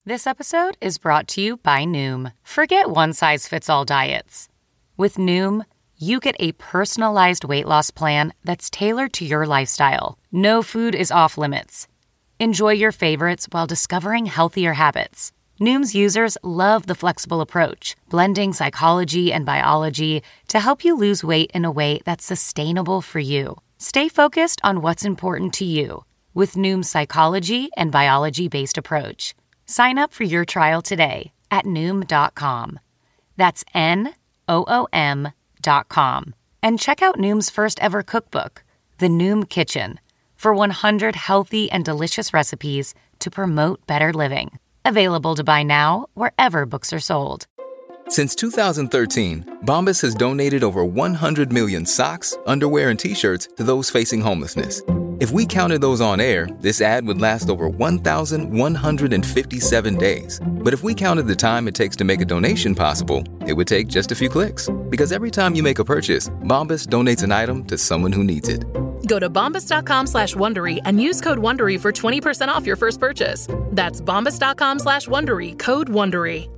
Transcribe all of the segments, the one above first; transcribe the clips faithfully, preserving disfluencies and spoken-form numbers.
This episode is brought to you by Noom. Forget one-size-fits-all diets. With Noom, you get a personalized weight loss plan that's tailored to your lifestyle. No food is off limits. Enjoy your favorites while discovering healthier habits. Noom's users love the flexible approach, blending psychology and biology to help you lose weight in a way that's sustainable for you. Stay focused on what's important to you with Noom's psychology and biology-based approach. Sign up for your trial today at Noom dot com. That's N O O M dot com. And check out Noom's first ever cookbook, The Noom Kitchen, for one hundred healthy and delicious recipes to promote better living. Available to buy now wherever books are sold. Since two thousand thirteen, Bombas has donated over one hundred million socks, underwear, and T-shirts to those facing homelessness. If we counted those on air, this ad would last over one thousand one hundred fifty-seven days. But if we counted the time it takes to make a donation possible, it would take just a few clicks. Because every time you make a purchase, Bombas donates an item to someone who needs it. Go to bombas.com slash Wondery and use code Wondery for twenty percent off your first purchase. That's bombas.com slash Wondery, code Wondery.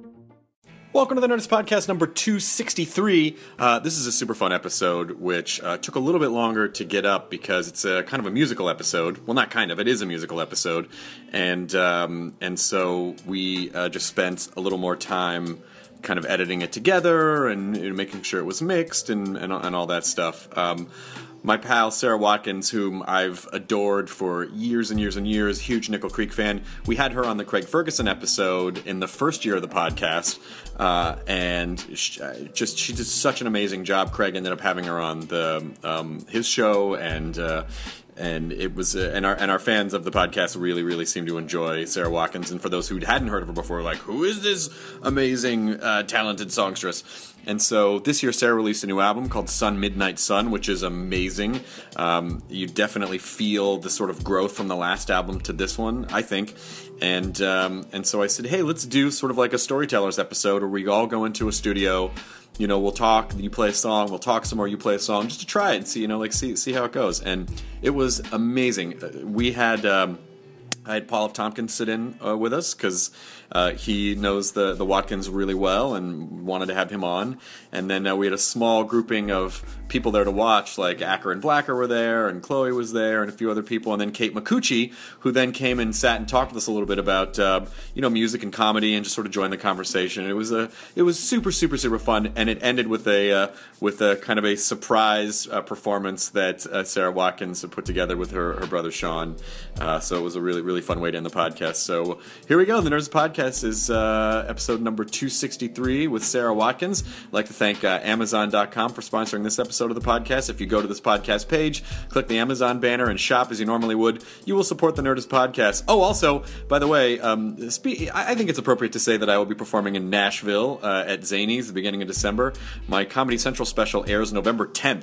Welcome to the Nerdist Podcast number two sixty-three. Uh, this is a super fun episode, which uh, took a little bit longer to get up because it's a kind of a musical episode. Well, not kind of, it is a musical episode. And um, and so we uh, just spent a little more time kind of editing it together and, and making sure it was mixed and, and, and all that stuff. Um, my pal Sarah Watkins, whom I've adored for years and years and years, huge Nickel Creek fan. We had her on the Craig Ferguson episode in the first year of the podcast, uh, and she, just she did such an amazing job. Craig ended up having her on the um, his show, and uh, and it was uh, and our and our fans of the podcast really really seem to enjoy Sarah Watkins. And for those who hadn't heard of her before, like, who is this amazing uh, talented songstress? And so this year, Sarah released a new album called Sun Midnight Sun, which is amazing. Um, you definitely feel the sort of growth from the last album to this one, I think. And um, and so I said, hey, let's do sort of like a Storytellers episode where we all go into a studio. You know, we'll talk, you play a song, we'll talk some more, you play a song, just to try it and see, you know, like see see how it goes. And it was amazing. We had um, I had Paul F. Tompkins sit in uh, with us because uh, he knows the, the Watkins really well and wanted to have him on. And then uh, we had a small grouping of people there to watch, like Acker and Blacker were there, and Chloe was there, and a few other people. And then Kate Micucci, who then came and sat and talked with us a little bit about uh, you know, music and comedy, and just sort of joined the conversation. It was a it was super super super fun, and it ended with a uh, with a kind of a surprise uh, performance that uh, Sarah Watkins put together with her her brother Sean. Uh, so it was a really really fun way to end the podcast. So here we go. The Nerds Podcast is uh, episode number two sixty-three with Sarah Watkins. I'd like to thank uh, Amazon dot com for sponsoring this episode of the podcast. If you go to this podcast page, click the Amazon banner and shop as you normally would, you will support the Nerdist Podcast. Oh, also, by the way, um, spe- I think it's appropriate to say that I will be performing in Nashville uh, at Zanies the beginning of December. My Comedy Central special airs November tenth,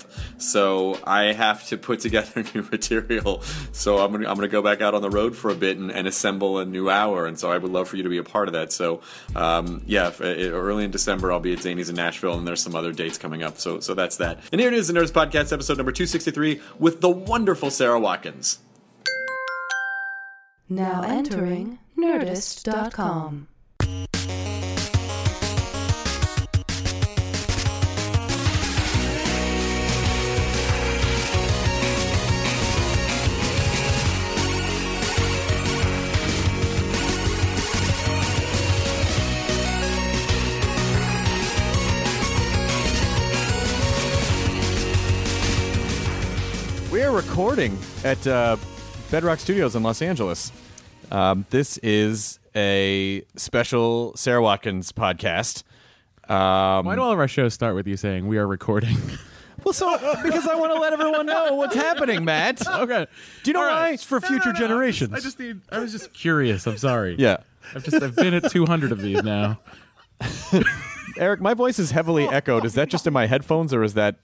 so I have to put together new material. So I'm gonna I'm gonna go back out on the road for a bit and, and assemble a new hour, and so I would love for you to be a part of that. So um, yeah, if, uh, early in December I'll be at Zanies in Nashville, and there's some other dates coming up. So so that's that. And here it is, the Nerds Podcast, episode number two sixty-three, with the wonderful Sarah Watkins. Now entering Nerdist dot com. We're recording at uh, Bedrock Studios in Los Angeles. Um, this is a special Sarah Watkins podcast. Um, Why do all of our shows start with you saying we are recording? Well, so because I want to let everyone know what's happening, Matt. Okay. Do you know All why? right. It's for No, future no, no, generations. I just, I just need. I was just curious. I'm sorry. Yeah. I've just. I've been at two hundred of these now. Eric, my voice is heavily echoed. Is that just in my headphones, or is that?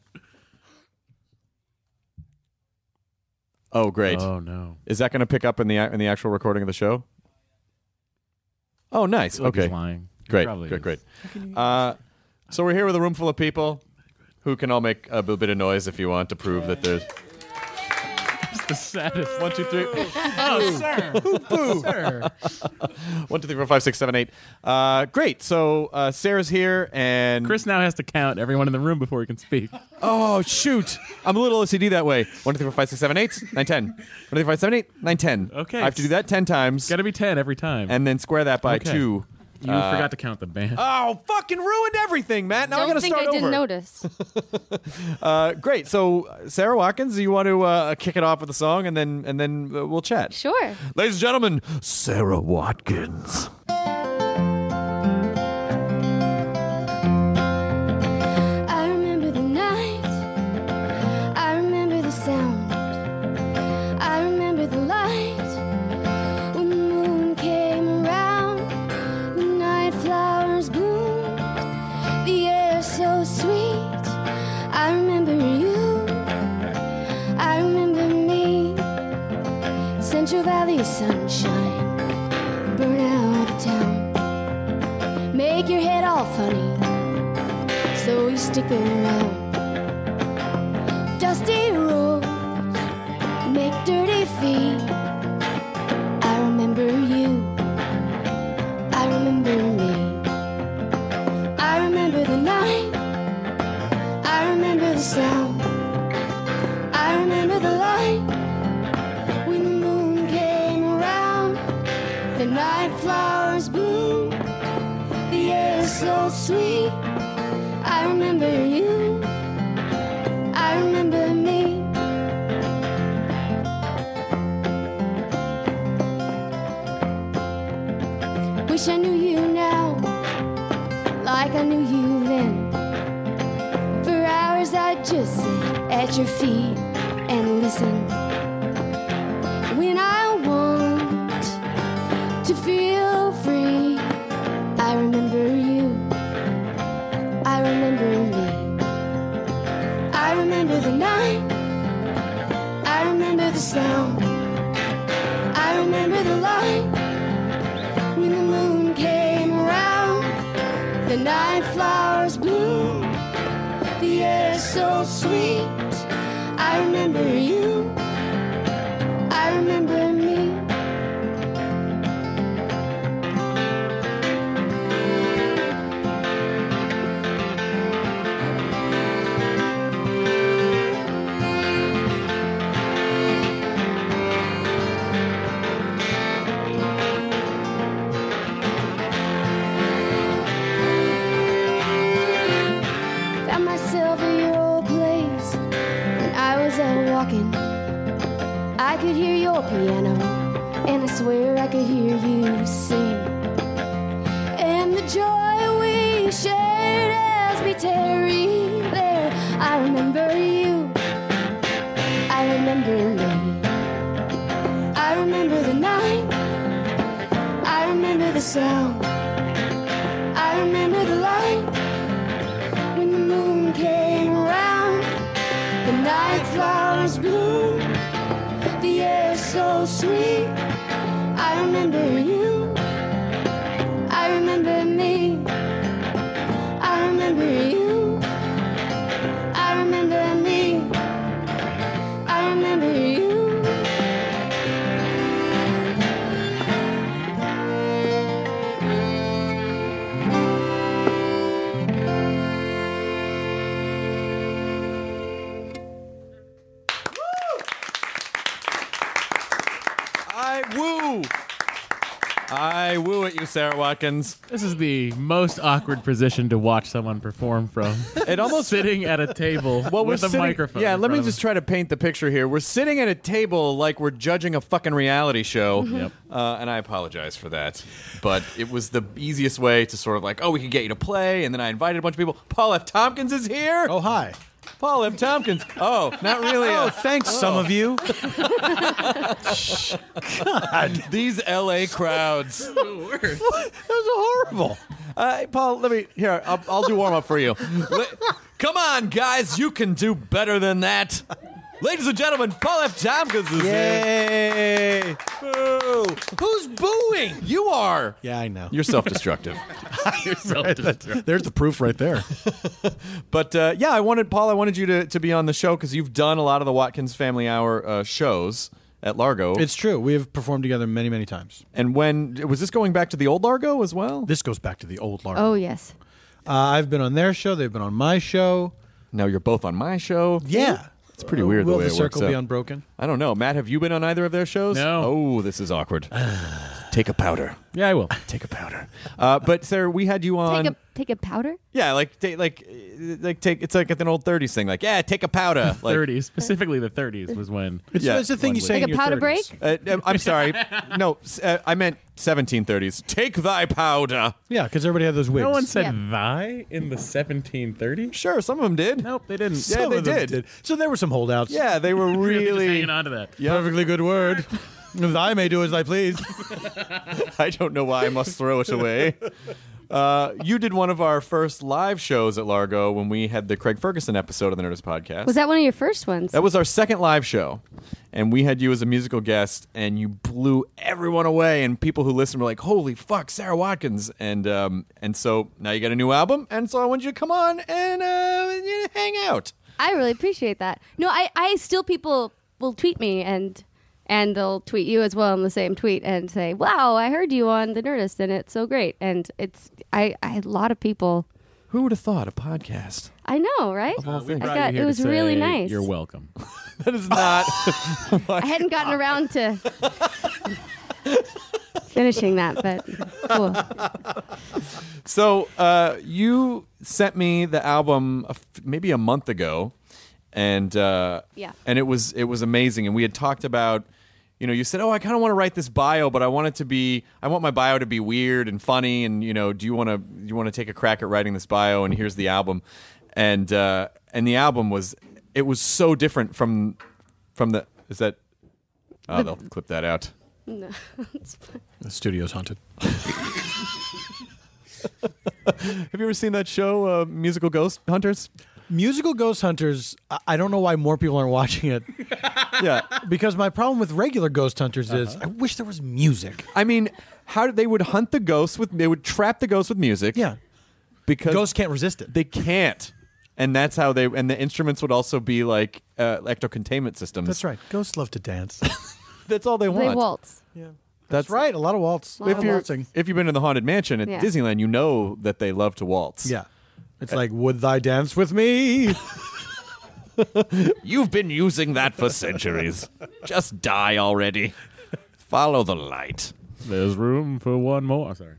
Oh, great. Oh no. Is that going to pick up in the in the actual recording of the show? Oh, nice. Look, Okay. he's lying. He Great. probably Great. is. Great. Uh, so we're here with a room full of people who can all make a bit of noise if you want to prove that there's. the saddest. One, two, three. Oh, sir. Boo. Sir. One, two, three, four, five, six, seven, eight. Uh, great. So uh, Sarah's here, and Chris now has to count everyone in the room before he can speak. oh shoot, I'm a little O C D that way. One, two, three, four, five, six, seven, eight, nine, ten. One, two, three, four, five, seven, eight, nine, ten. Okay. I have to do that ten times, Got to be ten every time. and then square that by Okay. two. you uh, forgot to count the band. Oh, fucking ruined everything, Matt. Now I Don't gotta think start I over. didn't notice. Uh, great. So, uh, Sarah Watkins, you want to uh, kick it off with a song, and then and then uh, we'll chat. Sure. Ladies and gentlemen, Sarah Watkins. I remember the night, I remember the sound, I remember the light, when the moon came around, the night flowers bloomed, the air so sweet, I remember you, I remember me, Central Valley sunshine, burn out of town, make your head all funny, so you stick around. Dusty roads make dirty feet. I remember you. I remember me. I remember the night. I remember the sound. I remember the light when the moon came around. The night flowers bloom. The air is so sweet. I remember you, I remember me. Wish I knew you now, like I knew you then. For hours I'd just sit at your feet and listen. When I want to feel free, I remember you. I remember me. I remember the night. I remember the sound. I remember the light when the moon came around. The night flowers bloom. The air is so sweet. I remember you. I remember me. Found myself at your old place when I was out walking. I could hear your piano, and I swear I could hear you sing. And the joy we shared as we tarried there. I remember you. I remember me. I remember the night. I remember the sound. I remember the light when the moon came around. The night flowers bloom. The air so sweet. I remember you. I remember me. I remember you. I remember me. I remember you. I woo. I woo at you, Sarah Watkins. This is the most awkward position to watch someone perform from. It almost sitting at a table well, we're with a sitting, microphone. Yeah, in let me front of just try to paint the picture here. We're sitting at a table like we're judging a fucking reality show. Yep. Uh, and I apologize for that. But it was the easiest way to sort of like, oh, we could get you to play. And then I invited a bunch of people. Paul F. Tompkins is here. Oh, hi. Paul F. Tompkins. Oh, not really. Oh, a- thanks, some of you. God, these L A crowds. That was horrible. Uh, Paul, let me here. I'll, I'll do warm up for you. Let- Come on, guys, you can do better than that. Ladies and gentlemen, Paul F. Tompkins is here. Yay! Boo. Who's booing? You are. Yeah, I know. You're self-destructive. There's the proof right there. But uh, yeah, I wanted Paul. I wanted you to, to be on the show because you've done a lot of the Watkins Family Hour uh, shows at Largo. It's true. We have performed together many, many times. And when was this going back to the old Largo as well? This goes back to the old Largo. Oh, yes. Uh, I've been on their show. They've been on my show. Now you're both on my show. Yeah. It's pretty weird Will the way the it circle works be out. unbroken? I don't know. Matt, have you been on either of their shows? No. Oh, this is awkward. Take a powder. Yeah, I will. Take a powder. Uh, but Sarah, we had you on. Take a take a powder. Yeah, like ta- like uh, like take. It's like an old thirties thing. Like, yeah, take a powder. Like, thirties, specifically the thirties was when. It's, Yeah. it's the thing One you week. say Like in a your powder thirties. break? Uh, I'm sorry. No, s- uh, I meant seventeen thirties. Take thy powder. Yeah, because everybody had those wigs. No one said Yeah. thy in the seventeen thirties. Sure, some of them did. Nope, they didn't. Yeah, Some they of them did. So there were some holdouts. Yeah, they were Really just really. hanging on to that. Yeah. Perfectly good word. Thy may do as I please. I don't know why I must throw it away. Uh, you did one of our first live shows at Largo when we had the Craig Ferguson episode of the Nerdist Podcast. Was that one of your first ones? That was our second live show, and we had you as a musical guest, and you blew everyone away. And people who listened were like, "Holy fuck, Sarah Watkins!" And um, and so now you got a new album, and so I want you to come on and uh, you know, hang out. I really appreciate that. No, I, I still people will tweet me and and they'll tweet you as well in the same tweet and say, "Wow, I heard you on the Nerdist and it's so great." And it's I, I a lot of people. Who would have thought a podcast? I know, right? Of all Uh, we things. I brought got- you here it was to really say nice. You're welcome. That is not. I hadn't gotten around to finishing that, but cool. So uh, you sent me the album a f- maybe a month ago, and uh, Yeah. and it was it was amazing. And we had talked about, you know, you said, "Oh, I kind of want to write this bio, but I want it to be, I want my bio to be weird and funny." And you know, do you want to do you want to take a crack at writing this bio? And here's the album, and uh, and the album was it was so different from from the is that oh they'll clip that out. No, it's fine. The studio's haunted. Have you ever seen that show, uh, Musical Ghost Hunters? Musical Ghost Hunters, I- I don't know why more people aren't watching it. Yeah. Because my problem with regular Ghost Hunters is I wish there was music. I mean, how did they would hunt the ghosts with? They would trap the ghosts with music. Yeah. because Ghosts can't resist it. They can't, and that's how they. And the instruments would also be like uh, ecto-containment systems. That's right. Ghosts love to dance. That's all they want. They waltz. yeah. That's That's right. A lot of waltz. A lot If of you're waltzing. if you've been to the Haunted Mansion at Yeah. Disneyland, you know that they love to waltz. Yeah. It's like, would thy dance with me? You've been using that for centuries. Just die already. Follow the light. There's room for one more. Sorry.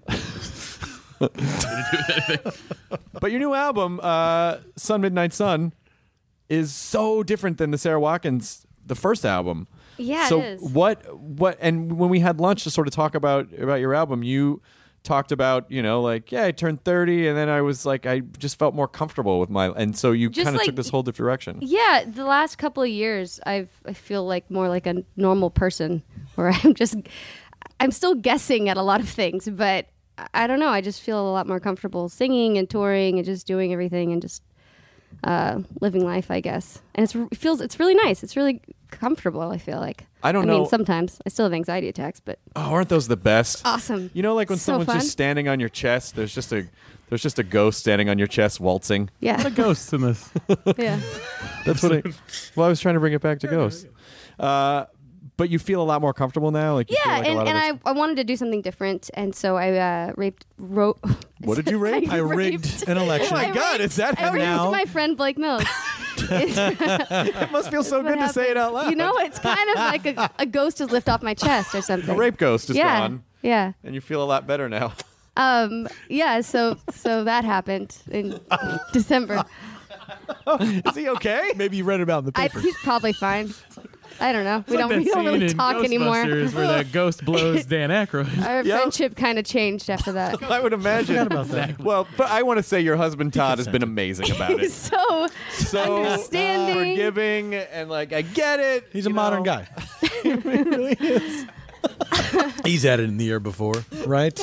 But your new album, uh, Sun Midnight Sun, is so different than the Sarah Watkins, the first album. Yeah, so it is. what? What? And when we had lunch to sort of talk about about your album, you talked about, you know, like, yeah, I turned thirty, and then I was like, I just felt more comfortable with my, and so you Just kind of like- took this whole different direction. Yeah, the last couple of years, I've I feel like more like a normal person, where I'm just I'm still guessing at a lot of things, but I don't know. I just feel a lot more comfortable singing and touring and just doing everything and just uh, living life, I guess. And it's, it feels it's really nice. It's really comfortable. I feel like. I don't I know- mean, sometimes I still have anxiety attacks, but Oh, aren't those the best? awesome. You know, like when So someone's fun. just standing on your chest. There's just a there's just a ghost standing on your chest waltzing. A lot Yeah, of ghosts in this. yeah. That's what I. Well, I was trying to bring it back to ghosts. Uh, but you feel a lot more comfortable now. Like you feel Yeah, like a and, lot and of this- I, I wanted to do something different, and so I uh, raped wrote. What did you rape? I rigged an election. Oh my God, is that I raped now? my friend Blake Mills. It must feel so What good to say it happened. out loud. You know, it's kind of like a, a ghost has lifted off my chest or something. a rape ghost is yeah, gone, yeah, and you feel a lot better now. um, yeah. So, so that happened in December. Is he okay? Maybe you read about it in the I, paper. he's probably fine. I don't know. We Like don't. that We don't scene really in talk anymore. Ghostbusters where the ghost blows Dan Aykroyd. Our Yep. friendship kind of changed after that. I would imagine. about that. Well, but I want to say your husband Todd has been amazing about He's it. so So understanding. forgiving and like I get it. He's a you modern know. guy. He's had it in the year before, right?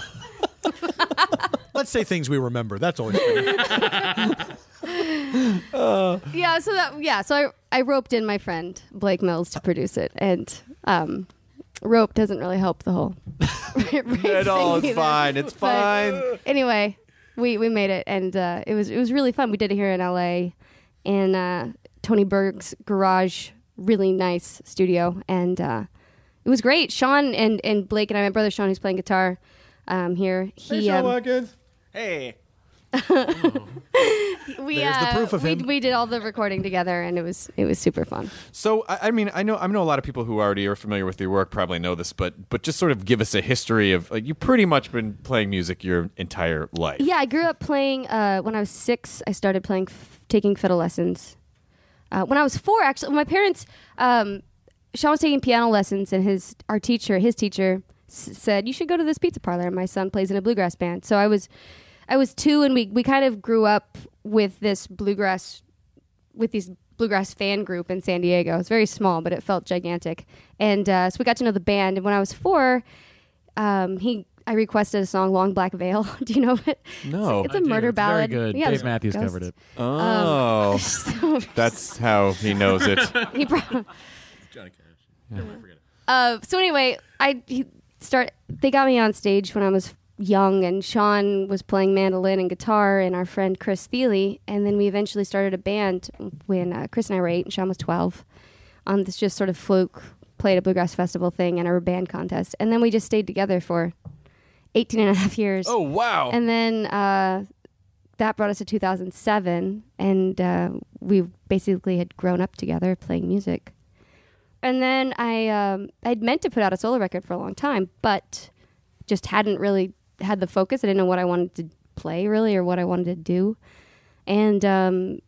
Let's say things we remember. That's always good. Yeah, so that yeah, so I I roped in my friend Blake Mills to produce it, and um, rope doesn't really help the whole. It all is fine. It's fine. But anyway, we we made it, and uh, it was it was really fun. We did it here in L A in uh, Tony Berg's garage, really nice studio, and uh, it was great. Sean and, and Blake and I, my brother Sean, who's playing guitar um, here. He, hey, Sean um, Watkins. Hey. we There's uh, the proof of we, him. we did all the recording together, and it was it was super fun. So I, I mean, I know I know a lot of people who already are familiar with your work probably know this, but but just sort of give us a history of like you've pretty much been playing music your entire life. Yeah, I grew up playing. Uh, when I was six, I started playing, f- taking fiddle lessons. Uh, when I was four, actually, my parents, um, Sean was taking piano lessons, and his our teacher, his teacher, s- said you should go to this pizza parlor. And my son plays in a bluegrass band, so I was. I was two, and we, we kind of grew up with this bluegrass, with these bluegrass fan group in San Diego. It was very small, but it felt gigantic. And uh, so we got to know the band. And when I was four, um, he I requested a song, "Long Black Veil." Do you know it? No. It's, it's a I do. murder It's ballad. Very good. Yeah, Dave Matthews Ghost. covered it. Oh, So- that's how he knows it. he brought. Johnny Cash. Yeah. Forget it. Uh, so anyway, I he start. They got me on stage when I was young, and Sean was playing mandolin and guitar, and our friend Chris Thiele, and then we eventually started a band when uh, Chris and I were eight and Sean was twelve on this just sort of fluke, played a bluegrass festival thing and a band contest, and then we just stayed together for eighteen and a half years. Oh wow! And then uh, that brought us to two thousand seven, and uh, we basically had grown up together playing music. And then I um, I'd meant to put out a solo record for a long time, but just hadn't really had the focus. I didn't know what I wanted to play really, or what I wanted to do. And um,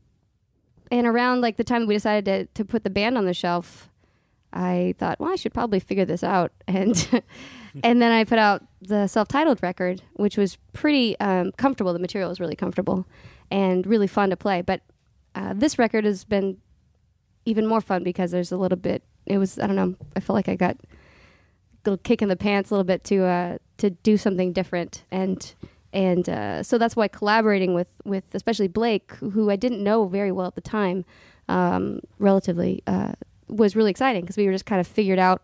and around like the time that we decided to to put the band on the shelf, I thought, well, I should probably figure this out. And and then I put out the self-titled record, which was pretty um, comfortable. The material was really comfortable and really fun to play. But uh, this record has been even more fun because there's a little bit. It was I don't know. I feel like I got a little kick in the pants a little bit to uh, to do something different, and and uh, so that's why collaborating with with especially Blake, who I didn't know very well at the time, um, relatively, uh, was really exciting because we were just kind of figured out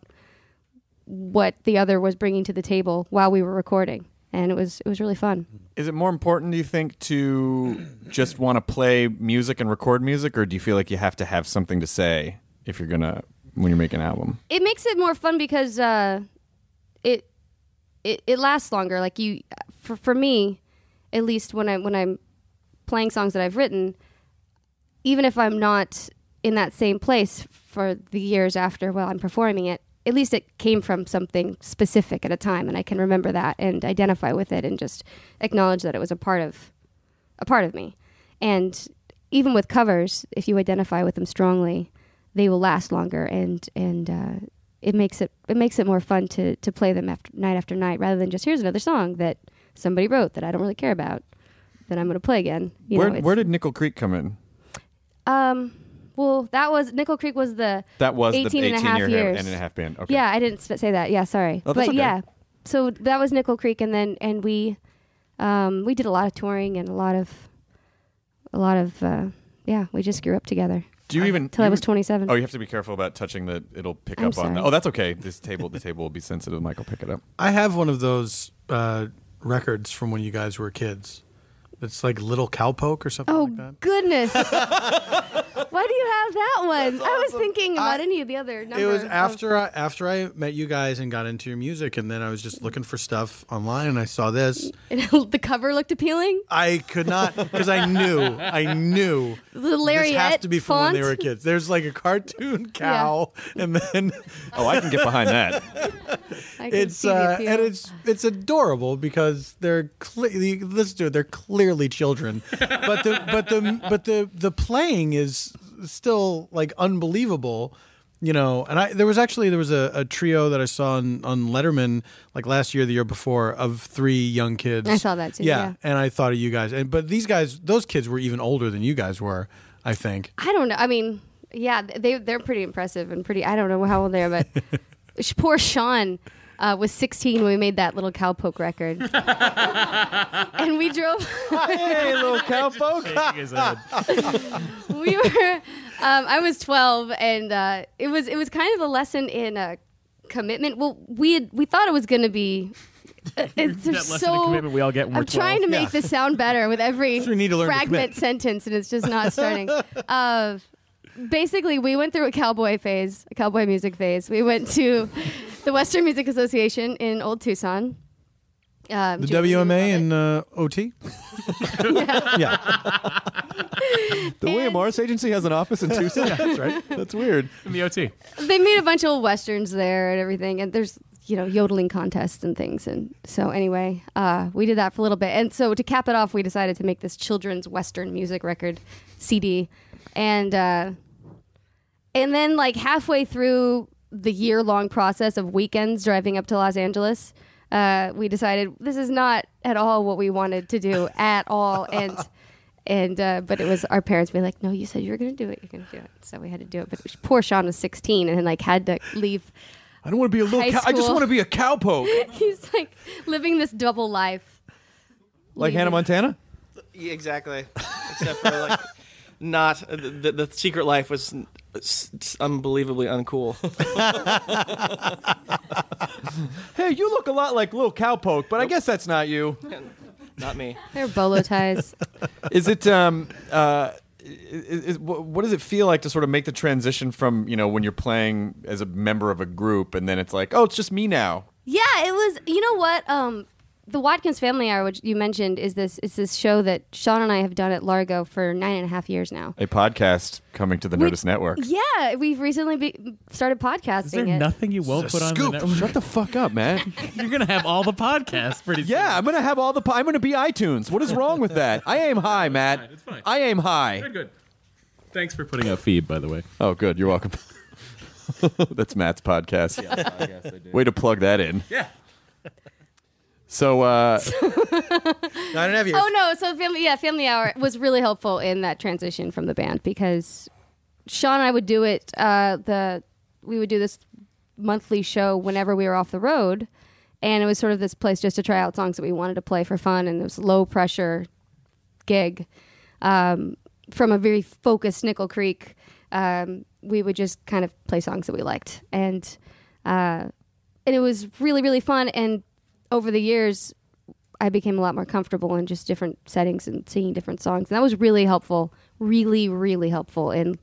what the other was bringing to the table while we were recording, and it was it was really fun. Is it more important, do you think, to just want to play music and record music, or do you feel like you have to have something to say if you're gonna when you're making an album? It makes it more fun because uh, it, it it lasts longer. Like you, for for me, at least when I when I'm playing songs that I've written, even if I'm not in that same place for the years after while I'm performing it, at least it came from something specific at a time, and I can remember that and identify with it and just acknowledge that it was a part of a part of me. And even with covers, if you identify with them strongly, they will last longer, and and uh, it makes it it makes it more fun to to play them after night after night, rather than just here's another song that somebody wrote that I don't really care about that I'm going to play again. You where know, it's- where did Nickel Creek come in? Um, well, that was Nickel Creek was the That was eighteen the and a eighteen half year years. and a half band. Okay. Yeah, I didn't sp- say that. Yeah, sorry. Oh, but that's okay. yeah, so that was Nickel Creek, and then and we um, we did a lot of touring and a lot of a lot of uh, yeah, we just grew up together. Do you even Till you I was even- twenty-seven. Oh, you have to be careful about touching the. It'll pick I'm up on. sorry. The, oh, that's okay. This table, the table will be sensitive. Mike will pick it up. I have one of those uh, records from when you guys were kids. It's like Little Cowpoke or something Oh like that. goodness! Why do you have that one? I was thinking about I- any of the other. Number It was of- after I, after I met you guys and got into your music, and then I was just looking for stuff online, and I saw this. the cover looked appealing. I could not because I knew I knew The this has lariat to be from font. when they were kids. There's like a cartoon cow, and then Oh, I can get behind that. I can it's see the uh, appeal. and it's it's adorable because they're clearly listen to it. They're clearly children, but the but the but the the playing is still like unbelievable. You know, and I there was actually there was a, a trio that I saw on, on Letterman like last year, the year before, of three young kids. I saw that too, yeah. and I thought of you guys. And but these guys, those kids were even older than you guys were, I think. I don't know. I mean, yeah, they they're pretty impressive and pretty. I don't know how old they are, but sh- poor Sean. uh, was sixteen when we made that little cowpoke record. And we drove. Hey, little cowpoke. we were. Um, I was twelve, and uh, it was it was kind of a lesson in uh, commitment. Well, we had, we thought it was going to be. Uh, it's That lesson so. in commitment we all get when I'm we're twelve. trying to make Yeah. this sound better with every So you need to learn to fragment commit. sentence, and it's just not starting. uh, basically, we went through a cowboy phase, a cowboy music phase. We went to the Western Music Association in Old Tucson. Um, The Julie W M A knew and about uh, O T? Yeah. The William Morris Agency has an office in Tucson. That's right. That's weird. In the O T. it. They made a bunch of old westerns there and everything, and there's you know yodeling contests and things. And so anyway, uh, we did that for a little bit. And so to cap it off, we decided to make this children's Western music record C D, and uh, and then like halfway through the year long process of weekends driving up to Los Angeles. Uh, we decided this is not at all what we wanted to do at all, and and uh, but it was our parents being like, no, you said you were going to do it, you're going to do it, so we had to do it. But poor Sean was sixteen and like had to leave. I don't want to be a little. High Cow- I just school. want to be a cowpoke, He's like living this double life, like Leaving. Hannah Montana. Yeah, exactly. Except for like, not uh, the, the secret life was s- s- unbelievably uncool. Hey, you look a lot like little cowpoke, but I guess that's not you. Not me. They're bolo ties. Is it? Um. Uh. Is, is, wh- what does it feel like to sort of make the transition from, you know, when you're playing as a member of a group and then it's like, oh, it's just me now? Yeah, it was. You know what? Um, the Watkins Family Hour, which you mentioned, is this is this show that Sean and I have done at Largo for nine and a half years now. A podcast coming to the We- Nerdist Network. Yeah, we've recently be- started podcasting. Is there it. nothing you won't It's a put on scoop. the network? Shut the fuck up, man. You're going to have all the podcasts pretty soon. Yeah, I'm gonna have all the. Po- I'm gonna be iTunes. What is wrong with that? I aim high, Matt. It's fine. I aim high. Good, good. Thanks for putting out feed, by the way. Oh, good. You're welcome. That's Matt's podcast. Yeah, podcast I do. Way to plug that in. Yeah. So, uh, Nine and a half years. Oh no! So family, yeah, Family Hour was really helpful in that transition from the band because Sean and I would do it. Uh, the we would do this monthly show whenever we were off the road, and it was sort of this place just to try out songs that we wanted to play for fun, and it was low pressure gig um, from a very focused Nickel Creek. Um, we would just kind of play songs that we liked, and uh, and it was really really fun. And over the years, I became a lot more comfortable in just different settings and singing different songs, and that was really helpful, really, really helpful in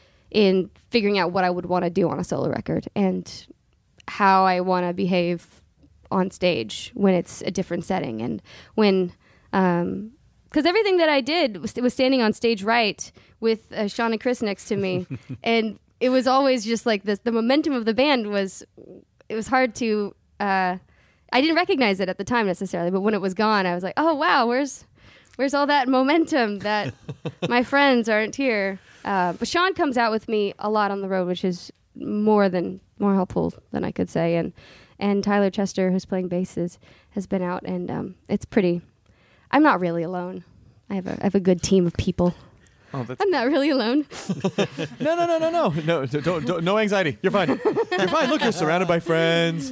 in figuring out what I would want to do on a solo record and how I want to behave on stage when it's a different setting and when, um, because everything that I did was, was standing on stage right with uh, Sean and Chris next to me, and it was always just like this. The momentum of the band was, it was hard to. Uh, I didn't recognize it at the time necessarily, but when it was gone, I was like, "Oh wow, where's where's all that momentum that my friends aren't here?" Uh, but Sean comes out with me a lot on the road, which is more than more helpful than I could say. And and Tyler Chester, who's playing basses, has been out, and um, it's pretty. I'm not really alone. I have a I have a good team of people. oh, that's, I'm not really alone. no, no, no, no, no, no, don't, don't, no anxiety. You're fine. You're fine. Look, you're surrounded by friends.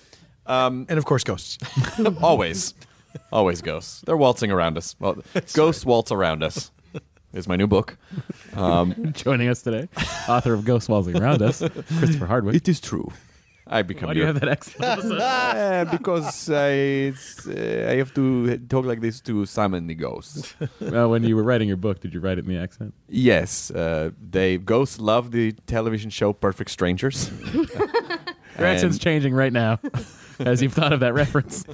Um, And of course, ghosts. always, always ghosts. They're waltzing around us. Well, ghosts waltz around us. Is my new book. Um, Joining us today, author of Ghost Waltzing Around Us, Christopher Hardwick. it is true. I become. Why do you your- have that accent? Uh, because I, it's, uh, I have to talk like this to summon the ghosts. Well, when you were writing your book, did you write it in the accent? Yes, uh, they ghosts love the television show Perfect Strangers. Your accent's And- changing right now as you've thought of that reference.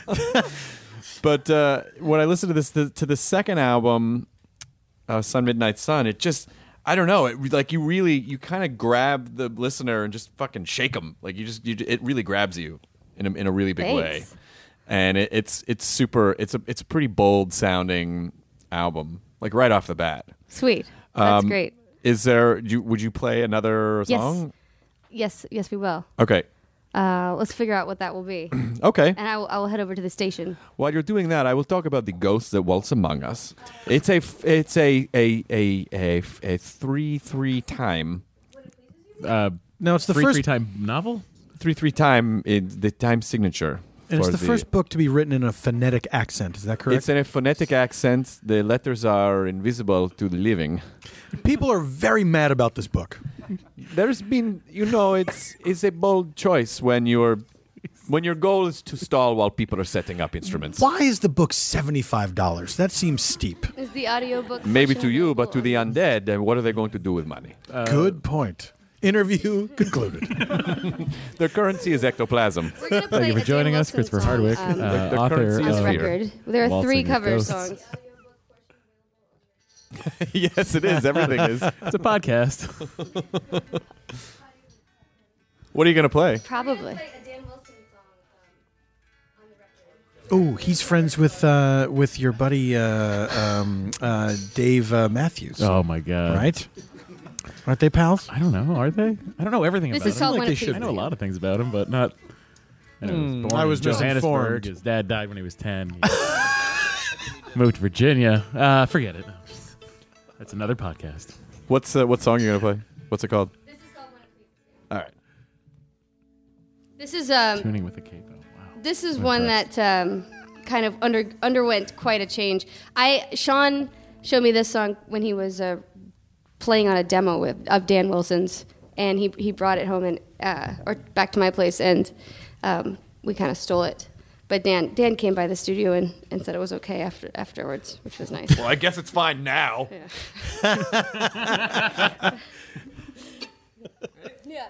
But uh, when I listened to this to, to the second album, uh, Sun Midnight Sun, it just I don't know. It re- like you really you kind of grab the listener and just fucking shake them. Like you just you, it really grabs you in a, in a really big way. Thanks. And it, it's it's super. It's a it's a pretty bold sounding album. Like right off the bat. Sweet. That's Um, great. Is there? Do you, would you play another Yes. song? Yes, yes, we will. Okay. Uh, let's figure out what that will be, Okay. and I will, I will head over to the station. While you're doing that, I will talk about the ghosts that waltz among us. It's a f- it's a a a a, a three three time. Uh, No, it's the free, first free time novel? three three time is the time signature. And it's for the, first book to be written in a phonetic accent. Is that correct? It's in a phonetic accent. The letters are invisible to the living. People are very mad about this book. There's been, you know, it's it's a bold choice when you're when your goal is to stall while people are setting up instruments. Why is the book seventy-five dollars? That seems steep. Is the audiobook Maybe to you, but to the undead, uh, what are they going to do with money? Uh, Good point. Interview concluded. Their currency is ectoplasm. We're gonna play Thank you for a joining Dan us, Wilson Christopher song, Hardwick, um, uh, The author currency is on of fear. record. There are Waltzing three with cover Ghosts. songs. Yes, it is. Everything is. It's a podcast. What are you going to play? Probably. Oh, he's friends with uh, with your buddy uh, um, uh, Dave uh, Matthews. Oh my god! Right? Aren't they pals? I don't know. Are they? I don't know everything This about is him. called like When they It should Pleases I know a be. You. lot of things about him, but not. You know, he was born I was in Johannesburg. misinformed. His dad died when he was ten. He moved to Virginia. Uh, forget it. That's another podcast. What's uh, what song are you going to play? What's it called? This is called When It Pleases You. All right. This is um. Tuning with a capo. Wow. This is I'm one impressed. that um, kind of under underwent quite a change. I Sean showed me this song when he was uh, playing on a demo with, of Dan Wilson's, and he he brought it home and uh, or back to my place, and um, we kind of stole it. But Dan Dan came by the studio and, and said it was okay after afterwards, which was nice. Well, I guess it's fine now. Yeah. Yeah.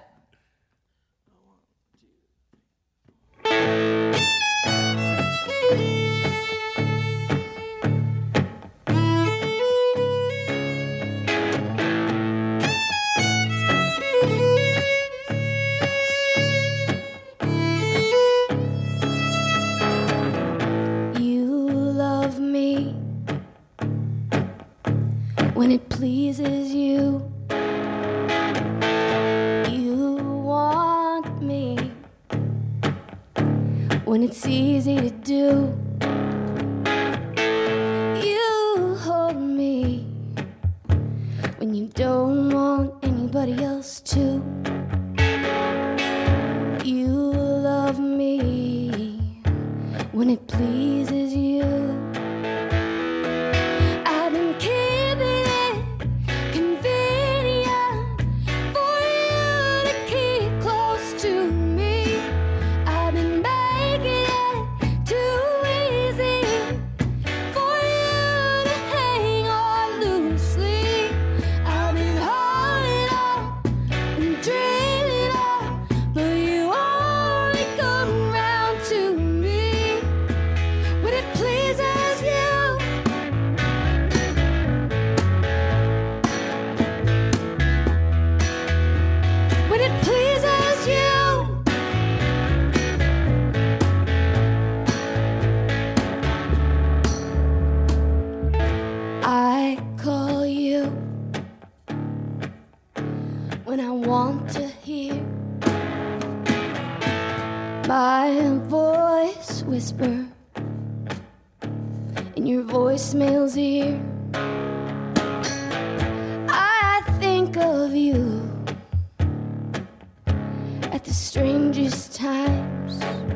You love me when it pleases you. You want me when it's easy to do. You hold me when you don't want anybody else to. You love me when it pleases you. I've been keeping it convenient for you to keep close to me. I've been making it too easy for you to hang on loosely. I've been holding on and dreaming on, but you only come round to me when it pleases you. When it pleases you. I call you when I want to hear my voice whisper in your voicemail's ear. I think of you at the strangest times.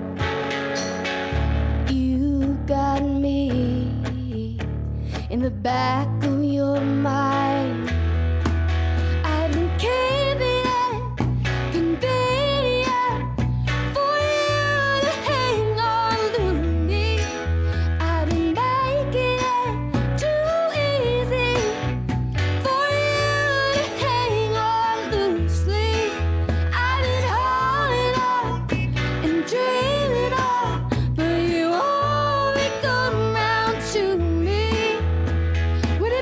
You got me in the back of your mind. I've been keeping it convenient for you to hang on to me. I've been making it too easy for you to hang on loosely. I've been holding on and dreaming on, but you only come round to me when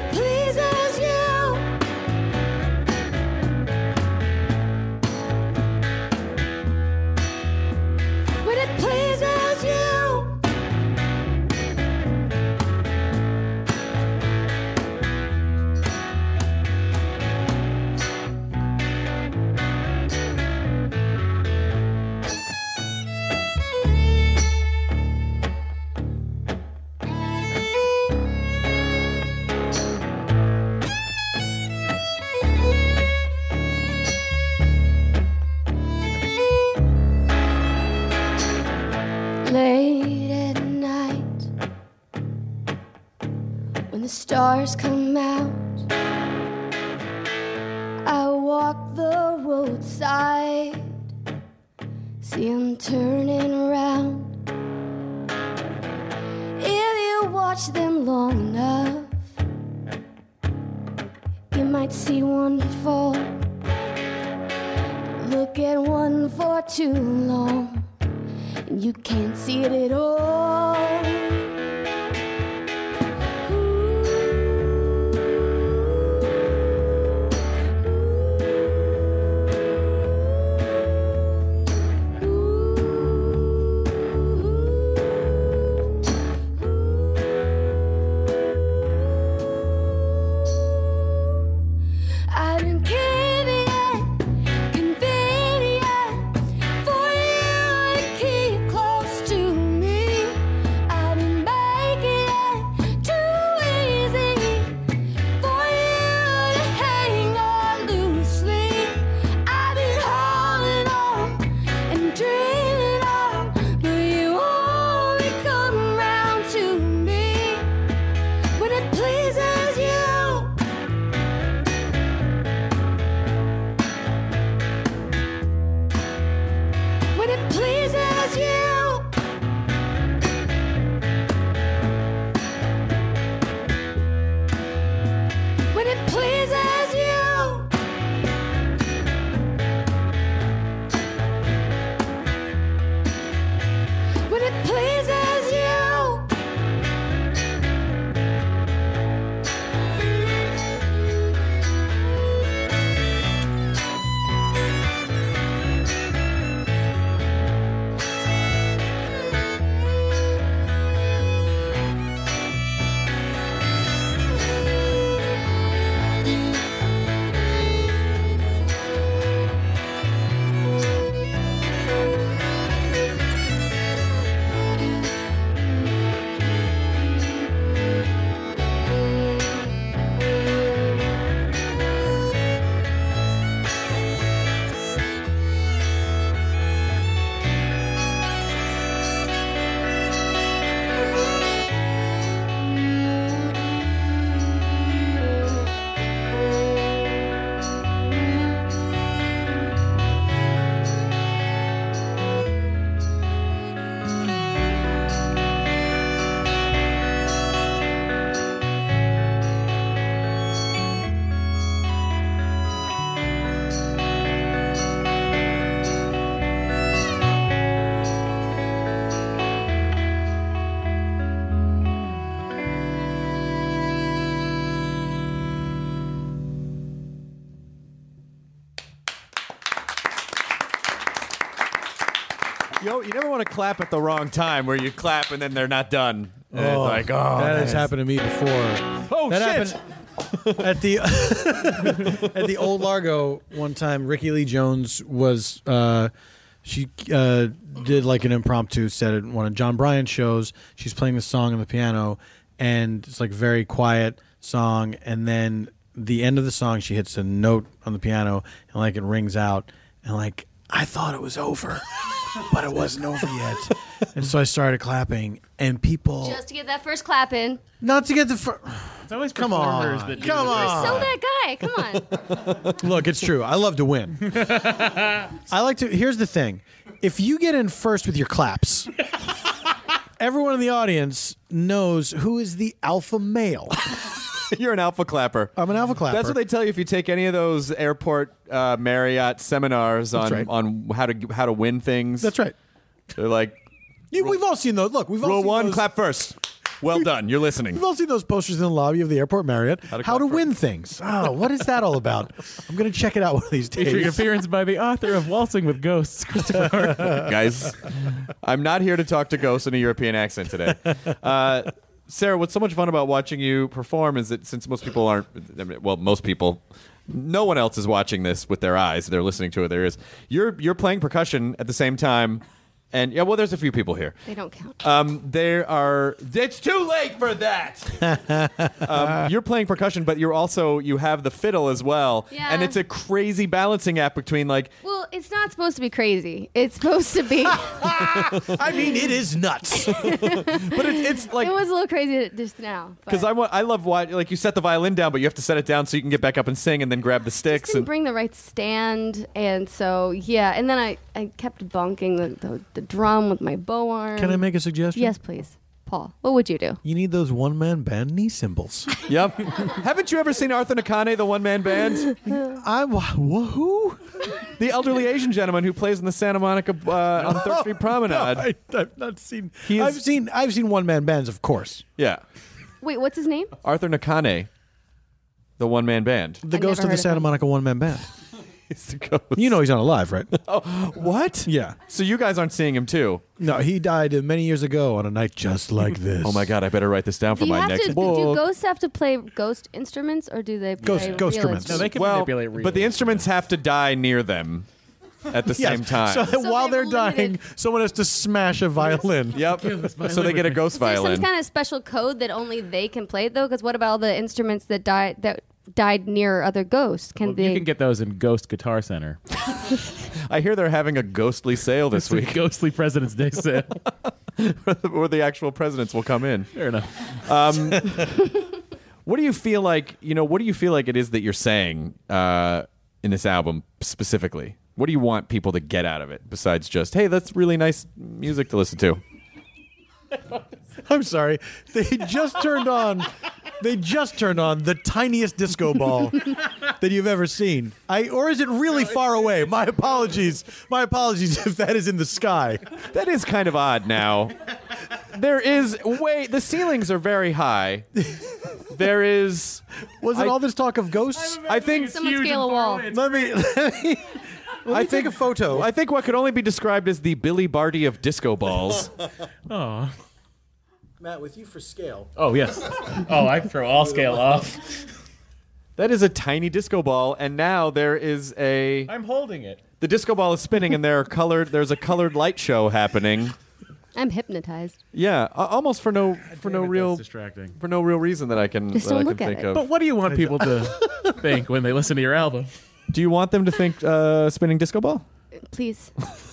When the stars come out, I walk the roadside, see 'em turning around. If you watch them long enough, you might see one fall. Look at one for too long, and you can't see it at all. You know, you never want to clap at the wrong time where you clap and then they're not done. And Oh, it's like, oh, that has is- happened to me before. Oh, that shit. happened at the at the old Largo one time. Ricky Lee Jones was uh, she uh, did like an impromptu set at one of John Bryan's shows. She's playing the song on the piano, and it's like a very quiet song. And then the end of the song, she hits a note on the piano, and like it rings out, and like I thought it was over. But it wasn't over yet. And so I started clapping, and people... Just to get that first clap in. Not to get the first... It's always Come performers on. that do Come the first- on. So that guy, come on. Look, it's true. I love to win. I like to... Here's the thing. If you get in first with your claps, everyone in the audience knows who is the alpha male. You're an alpha clapper. I'm an alpha clapper. That's what they tell you if you take any of those airport uh, Marriott seminars on right. on how to how to win things. That's right. They're like, You, we've all seen those. Look, we've all rule seen one, those, clap first. Well done. You're listening. We've all seen those posters in the lobby of the airport Marriott. How to How to clap win things. Oh, what is that all about? I'm going to check it out one of these days. Featuring appearance by the author of Waltzing with Ghosts, Christopher Hart. Guys, I'm not here to talk to ghosts in a European accent today. Uh, Sarah, what's so much fun about watching you perform is that since most people aren't, I mean, well, most people, no one else is watching this with their eyes. They're listening to it with their ears. You're you're playing percussion at the same time And yeah, well, there's a few people here. They don't count. Um, there are. It's too late for that. um, you're playing percussion, but you're also you have the fiddle as well, Yeah. and it's a crazy balancing act between like. Well, it's not supposed to be crazy. It's supposed to be. I mean, it is nuts. But it's it's like It was a little crazy just now. but- because I want I love watching like you set the violin down, but you have to set it down so you can get back up and sing, and then grab the sticks didn't and. bring the right stand, and so yeah, and then I, I kept bunking the, the, the drum with my bow arm. Can I make a suggestion? Yes, please, Paul. What would you do? You need those one man band knee cymbals. Yep. Haven't you ever seen Arthur Nakane, the one man band? I wh- who? The elderly Asian gentleman who plays in the Santa Monica uh, on Third Street Promenade. No, I, I've not seen. He is- I've seen. I've seen one man bands, of course. Yeah. Wait, what's his name? Arthur Nakane, the one man band. The I've ghost never of the heard of Santa him. Monica one man band. He's the ghost. You know he's not alive, right? What? Yeah. So you guys aren't seeing him too? No, he died uh, many years ago on a night just like this. Oh my God! I better write this down for Do you my have next to? book. Do ghosts have to play ghost instruments, or do they Ghost- play ghost real instruments. No, they can well, manipulate real but the instruments have to die near them at the Yes. same time. So, that So while they they're have a dying, limited- someone has to smash a violin. Yep. So they get a ghost Is there violin. some kind of special code that only they can play though? Because what about all the instruments that died that died near other ghosts? Can Well, they? you can get those in Ghost Guitar Center. I hear they're having a ghostly sale this It's a week, ghostly President's Day sale. where the actual presidents will come in. Fair enough. Um, what do you feel like? You know, what do you feel like it is that you're saying uh, in this album specifically? What do you want people to get out of it besides just, hey, that's really nice music to listen to? I'm sorry. They just turned on. They just turned on the tiniest disco ball that you've ever seen. I or is it really far away? My apologies. My apologies if that is in the sky. That is kind of odd now. There is way the ceilings are very high. There is Was it I- all this talk of ghosts? I think Someone scale a wall. Let me. Let me, let me take a photo. I think what could only be described as the Billy Barty of disco balls. Oh. Matt, with you for scale. Oh, yes. Oh, I throw all scale off. That is a tiny disco ball, and now there is a I'm holding it. the disco ball is spinning, and there are colored. There's a colored light show happening. I'm hypnotized. Yeah, a- almost for no for no Damn it, real that's distracting. for no real reason that I can Just that I don't can look at think it. of. But what do you want people to think when they listen to your album? Do you want them to think uh, spinning disco ball? Please.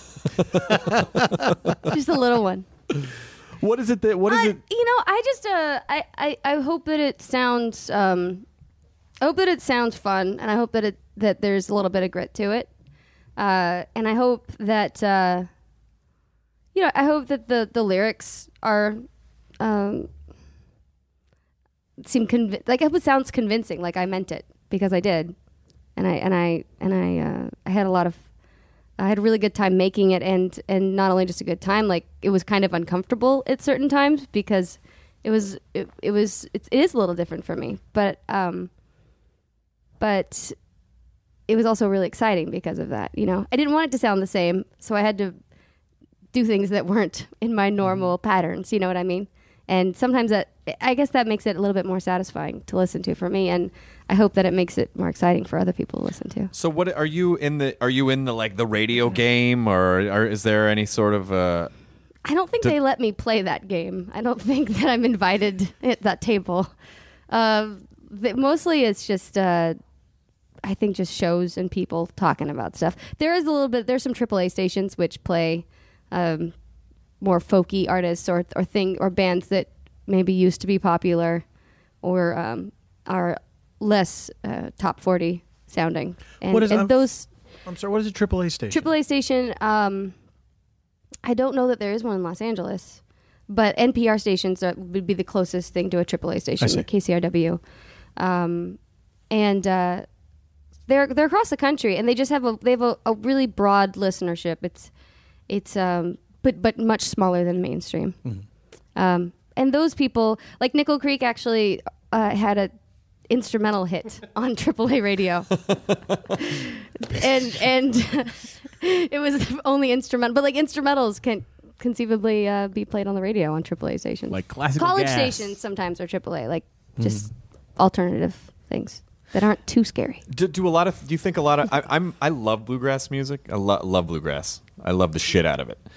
Just a little one. What is it that? What is I, it? You know, I just uh, I, I I hope that it sounds um, I hope that it sounds fun, and I hope that it that there's a little bit of grit to it, uh, and I hope that uh, you know I hope that the the lyrics are um, seem convi- like I hope it sounds convincing, like I meant it because I did, and I and I and I uh, I had a lot of. I had a really good time making it, and and not only just a good time, like it was kind of uncomfortable at certain times because it was it, it was it, it is a little different for me, but um, but it was also really exciting because of that. You know, I didn't want it to sound the same, so I had to do things that weren't in my normal patterns. You know what I mean? And sometimes that, I guess that makes it a little bit more satisfying to listen to for me, and I hope that it makes it more exciting for other people to listen to. So what are you in the? Are you in the like the radio game, or, or is there any sort of? Uh, I don't think Do- they let me play that game. I don't think that I'm invited at that table. Uh, th- mostly it's just, uh, I think, just shows and people talking about stuff. There is a little bit, there's some triple A stations which play um, more folky artists or or thing or bands that maybe used to be popular or um, are less uh, top forty sounding. And, What is and um, those I'm sorry. What is a triple A station? triple A station, um, I don't know that there is one in Los Angeles, but N P R stations are, would be the closest thing to a triple A station, I see. like K C R W. Um, and uh, they're they're across the country, and they just have a they have a, a really broad listenership. It's it's um, but but much smaller than mainstream. Um, and those people, like Nickel Creek, actually uh, had a instrumental hit on triple A radio, and and it was only instrumental. But like instrumentals can conceivably uh, be played on the radio on triple A stations, Like classical college gas. stations sometimes are triple A, like just alternative things that aren't too scary. do, do a lot of? Do you think a lot of? I, I'm I love bluegrass music. I lo- love bluegrass. I love the shit out of it.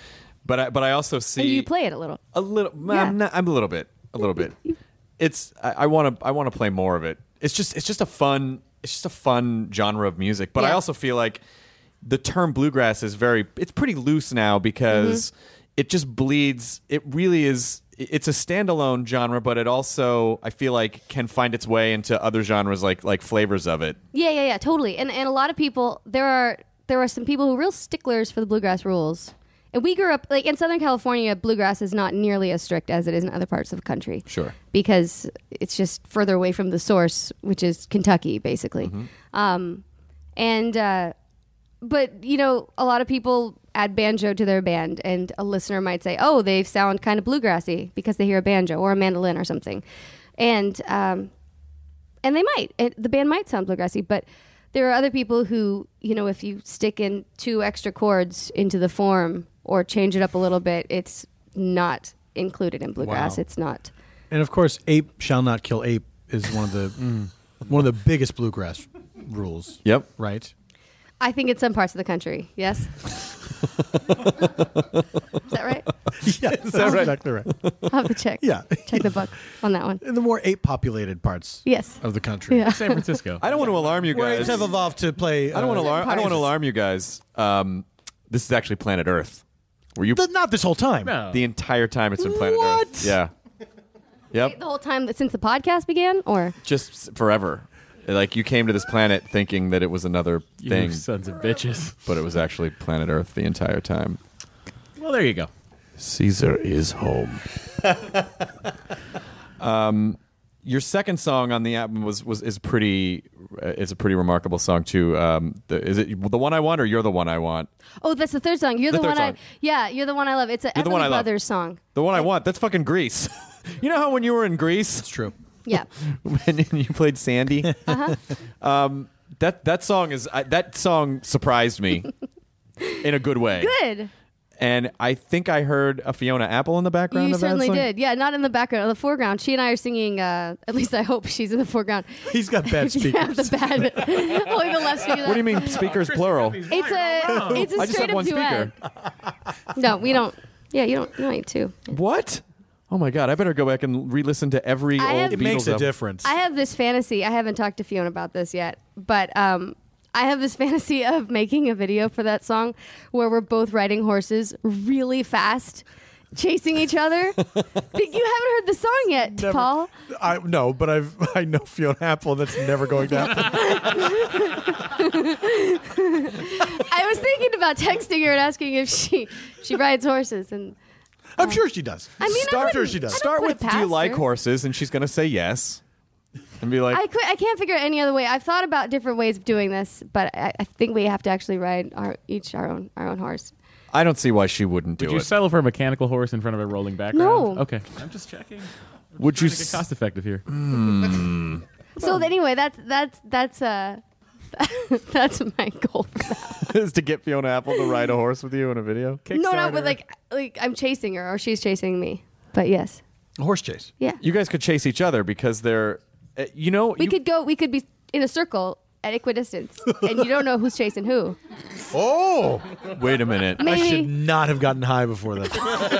but I, but I also see And you play it a little. a little. Yeah. I'm, not, I'm a little bit, a little bit. It's I want to I want to play more of it. It's just it's just a fun it's just a fun genre of music. But I Yeah. also feel like the term bluegrass is very it's pretty loose now because Mm-hmm. it just bleeds. It really is. It's a standalone genre, but it also I feel like can find its way into other genres like like flavors of it. Yeah, yeah, yeah, totally. And and a lot of people there are there are some people who are real sticklers for the bluegrass rules. And we grew up like in Southern California, bluegrass is not nearly as strict as it is in other parts of the country. Sure. Because it's just further away from the source, which is Kentucky, basically. Um, and uh, but you know, a lot of people add banjo to their band, and a listener might say, "Oh, they sound kind of bluegrassy because they hear a banjo or a mandolin or something," and um, and they might. It, the band might sound bluegrassy, but there are other people who, you know, if you stick in two extra chords into the form or change it up a little bit, it's not included in bluegrass. Wow. It's not. And of course, ape shall not kill ape is one of the one of the biggest bluegrass rules. Yep. Right. I think in some parts of the country, yes. Is that right? Yeah, is that right? Exactly right. I'll have to check. Yeah. Check the book on that one. In the more ape-populated parts Yes. of the country. Yeah. San Francisco. I don't want to alarm you Where guys. apes have evolved to play. I don't want to uh, alarm. I don't want to alarm you guys. Um, this is actually Planet Earth. Were you th- Not this whole time. No. the entire time it's been Planet What? Earth? Yeah. Yep. The whole time that since the podcast began, or Just s- forever. Like you came to this planet thinking that it was another You thing, sons of bitches. but it was actually Planet Earth the entire time. Well, there you go. Caesar is home. um, your second song on the album was, was is pretty. Uh, it's a pretty remarkable song too. Um, the, is it the one I want or you're the one I want? oh, that's the third song. You're The the, third one I. song. Yeah, you're the one I love. It's a You're the Everly one I love. Brothers song. The one I want. That's fucking Grease. You know how when you were in Greece, It's true. Yeah. when you played Sandy, Uh-huh. um, that that song is I, that song surprised me in a good way. Good. And I think I heard a Fiona Apple in the background. You of that certainly song. did. Yeah, not in the background, in the foreground. She and I are singing. Uh, at least I hope she's in the foreground. He's got bad Yeah, speakers. the bad. Only the left speaker. What do you mean speakers plural? It's a. It's a I just straight have up one duet. speaker. No, we don't. Yeah, you don't. You don't need two. What? Oh my god! I better go back and re-listen to every I old have- It Beatles makes a album. difference. I have this fantasy. I haven't talked to Fiona about this yet, but um, I have this fantasy of making a video for that song where we're both riding horses really fast, chasing each other. But you haven't heard the song yet, Never- Paul. I no, but I've I know Fiona Apple. That's never going to happen. I was thinking about texting her and asking if she she rides horses, and I'm sure she does. I mean, I Start wouldn't- sure she does. I don't Start put with it "Do you past like her. horses?" and she's gonna say yes, and be like, I could I can't figure out any other way. I've thought about different ways of doing this, but I, I think we have to actually ride our each our own our own horse. "I don't see why she wouldn't do Would you it." settle for a mechanical horse in front of a rolling background? No. Okay. I'm just checking. Would you? Trying to get s- cost effective here. So anyway, that's that's that's uh that's my goal for that. is to get Fiona Apple to ride a horse with you in a video? No, no, but like like I'm chasing her or she's chasing me. But yes, A horse chase. yeah. You guys could chase each other because they're, uh, you know, We you, could go. We could be in a circle at equidistance, and you don't know who's chasing who. Oh, wait a minute. I should Maybe. not have gotten high before this.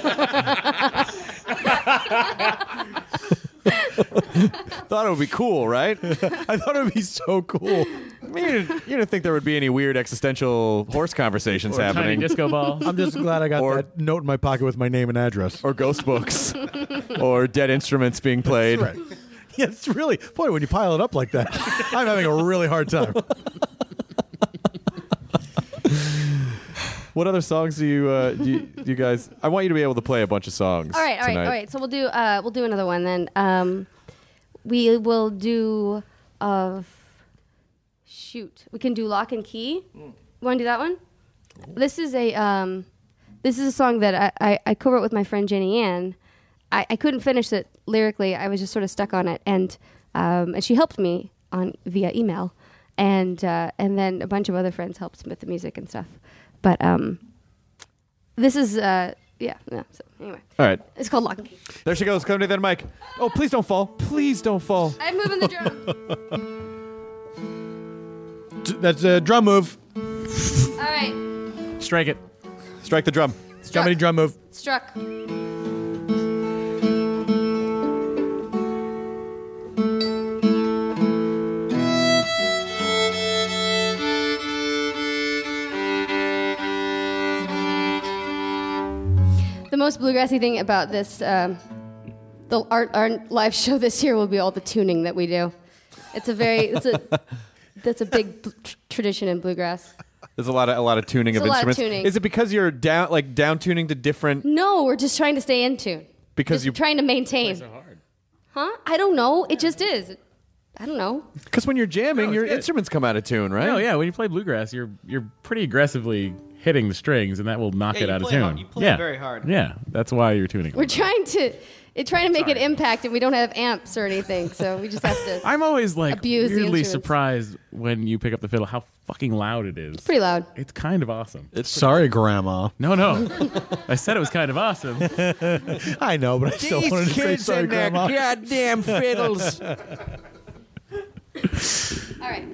Thought it would be cool, right? I thought it would be so cool. I mean, you didn't, you didn't think there would be any weird existential horse conversations Or a tiny happening, disco ball. I'm just glad I got Or- that note in my pocket with my name and address. or ghost books, or dead instruments being played. Right. Yeah, it's really boy when you pile it up like that. I'm having a really hard time. What other songs do you, uh, do you, do you guys? I want you to be able to play a bunch of songs. All right, all right, tonight. all right. So we'll do uh we'll do another one then. Um, we will do of shoot. We can do Lock and Key. Want to do that one? This is a um, this is a song that I I, I co-wrote with my friend Jenny Ann. I, I couldn't finish it lyrically. I was just sort of stuck on it, and um, and she helped me on via email, and uh, and then a bunch of other friends helped with the music and stuff. But um, this is uh, yeah, yeah. So anyway, All right. it's called Lock and Key. There she goes. Come to that mic. Oh, please don't fall. Please don't fall. I'm moving the drum. That's a drum move. All right. Strike it. Strike the drum. Jumpity drum move. Struck. The most bluegrassy thing about this, um, the our, our live show this year will be all the tuning that we do. It's a very, it's a, that's a big tr- tradition in bluegrass. There's a lot of a lot of tuning There's of a lot of instruments. tuning. Is it because you're down like down tuning to different? No, we're just trying to stay in tune. Because just you trying to maintain. So hard. Huh? I don't know. It just is. I don't know. Because when you're jamming, No, your it's good. instruments come out of tune, right? No, yeah. When you play bluegrass, you're you're pretty aggressively hitting the strings, and that will knock Yeah, it you out of play tune. hard. You play yeah. very hard. Yeah, that's why you're tuning. We're trying to, it's trying to make an impact, and we don't have amps or anything, so we just have to. I'm always like Abuse the weirdly instruments. surprised when you pick up the fiddle how fucking loud it is. Pretty loud. It's kind of awesome. It's Sorry, Grandma. No, no. I said it was kind of awesome. I know, but I still wanted to say sorry, Grandma. goddamn fiddles. All right.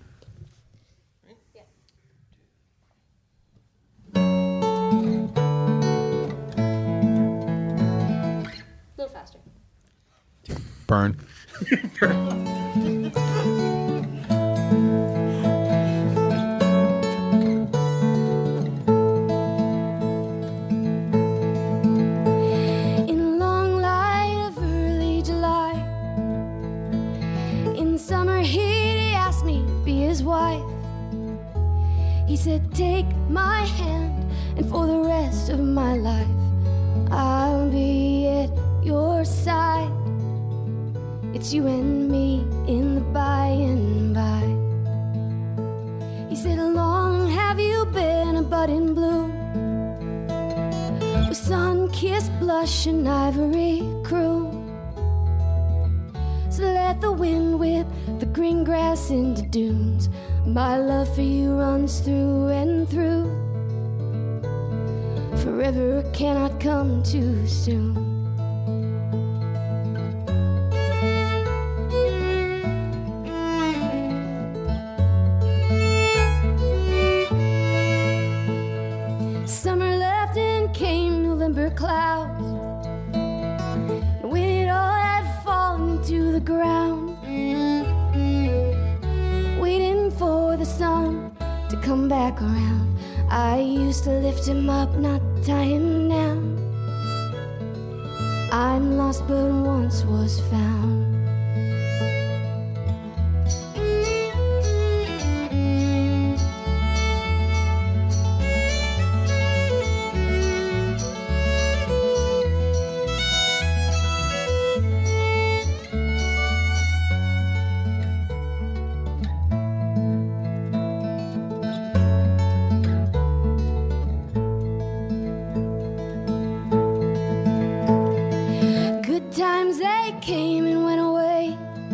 A little faster. Burn. In a long light of early July, in the summer heat, he asked me to be his wife. He said, take my hand, and for the rest of my life, I'll be at your side. It's you and me in the by and by. He said, how long have you been a bud in bloom? With sun-kissed blush and ivory croon. So let the wind whip the green grass into dunes. My love for you runs through and through. Forever cannot come too soon. Summer left and came November clouds. And when it all had fallen to the ground, waiting for the sun to come back around, I used to lift him up, not tie him down. I'm lost but once was found. Good times they came and went away.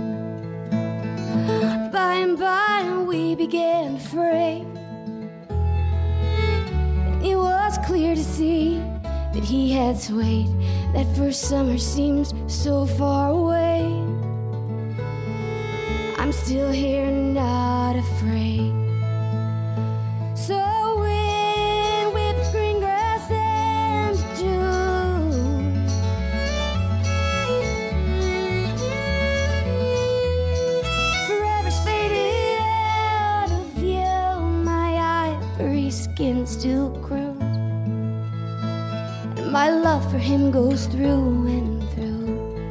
By and by we began to fray. It was clear to see that he had swayed. That first summer seems so far away. I'm still here, not afraid. So wind with green grass and June. Forever's faded out of view. My ivory skin still grows. And my love for him goes through and through.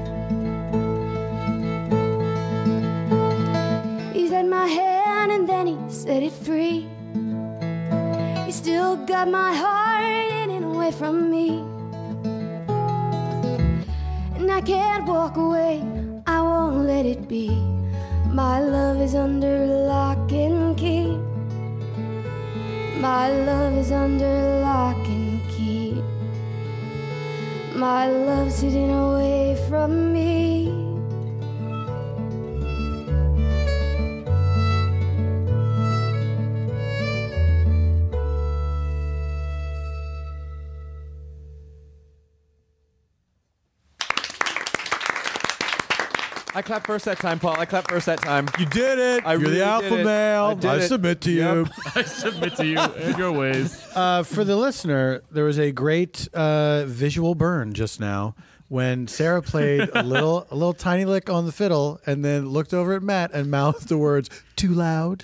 He's had my hand and then he set it free. He still got my heart hidden away from me. And I can't walk away, I won't let it be. My love is under lock and key. My love is under lock and key. My love's hidden away from me. I clapped first that time, Paul. I clapped first that time. You did it. I You're really the alpha did it. male. I did I it. submit to Yep. you. I submit to you and your ways. Uh, for the listener, there was a great uh, visual burn just now when Sarah played a little, a little tiny lick on the fiddle, and then looked over at Matt and mouthed the words "too loud."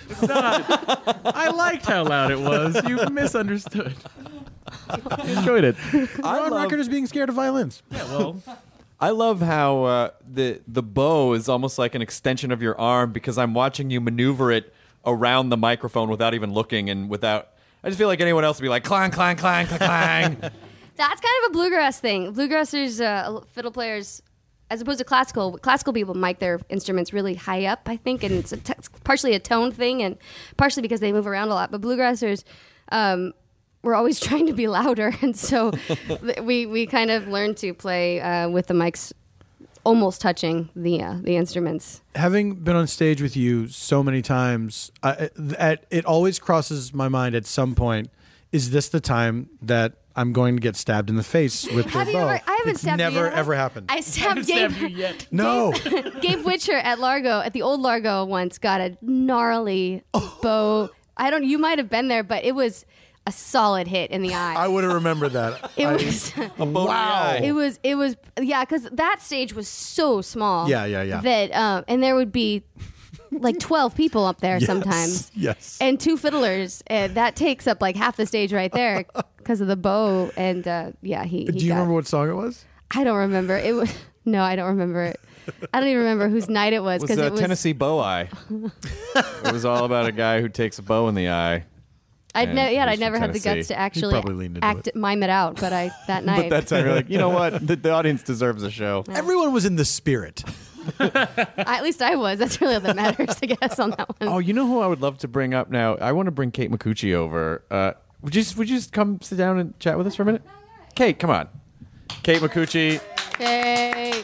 I liked how loud it was. You misunderstood. I enjoyed it. We're on love- record as being scared of violins. Yeah, well, I love how uh, the the bow is almost like an extension of your arm because I'm watching you maneuver it around the microphone without even looking and without. I just feel like anyone else would be like clang, clang, clang, clang, clang. That's kind of a bluegrass thing. Bluegrassers, uh, fiddle players, as opposed to classical, classical people mic their instruments really high up, I think, and it's, a t- it's partially a tone thing and partially because they move around a lot. But bluegrassers, um, we're always trying to be louder, and so th- we we kind of learned to play uh, with the mics almost touching the uh, the instruments. Having been on stage with you so many times, I, at, it always crosses my mind at some point, is this the time that I'm going to get stabbed in the face with the Have you bow? ever? I haven't it's stabbed never you yet. ever happened. I stabbed Gabe. stabbed you yet. no. Gabe Witcher at Largo, at the old Largo once, got a gnarly bow. I don't. You might have been there, but it was a solid hit in the eye. I would have remembered that. It I- was. wow. It was. It was. Yeah, because that stage was so small. Yeah, yeah, yeah. That um, and there would be like twelve people up there Yes, sometimes. yes. And two fiddlers, and that takes up like half the stage right there because of the bow. And uh, yeah, he. he Do you got, remember what song it was? I don't remember. It was no, I don't remember it. I don't even remember whose night it was It was because uh, it was. Tennessee Bow Eye. It was all about a guy who takes a bow in the eye. I'd and ne- yeah, he's I from never had the Tennessee. guts to actually probably leaned into act it. mime it out, but I that night. But that time you're like, you know what? The, the audience deserves a show. Everyone was in the spirit. At least I was. That's really all that matters, I guess, on that one. Oh, you know who I would love to bring up now? I want to bring Kate McCucci over. Uh, would you just, would you just come sit down and chat with us for a minute? Kate, come on. Kate McCucci, Hey.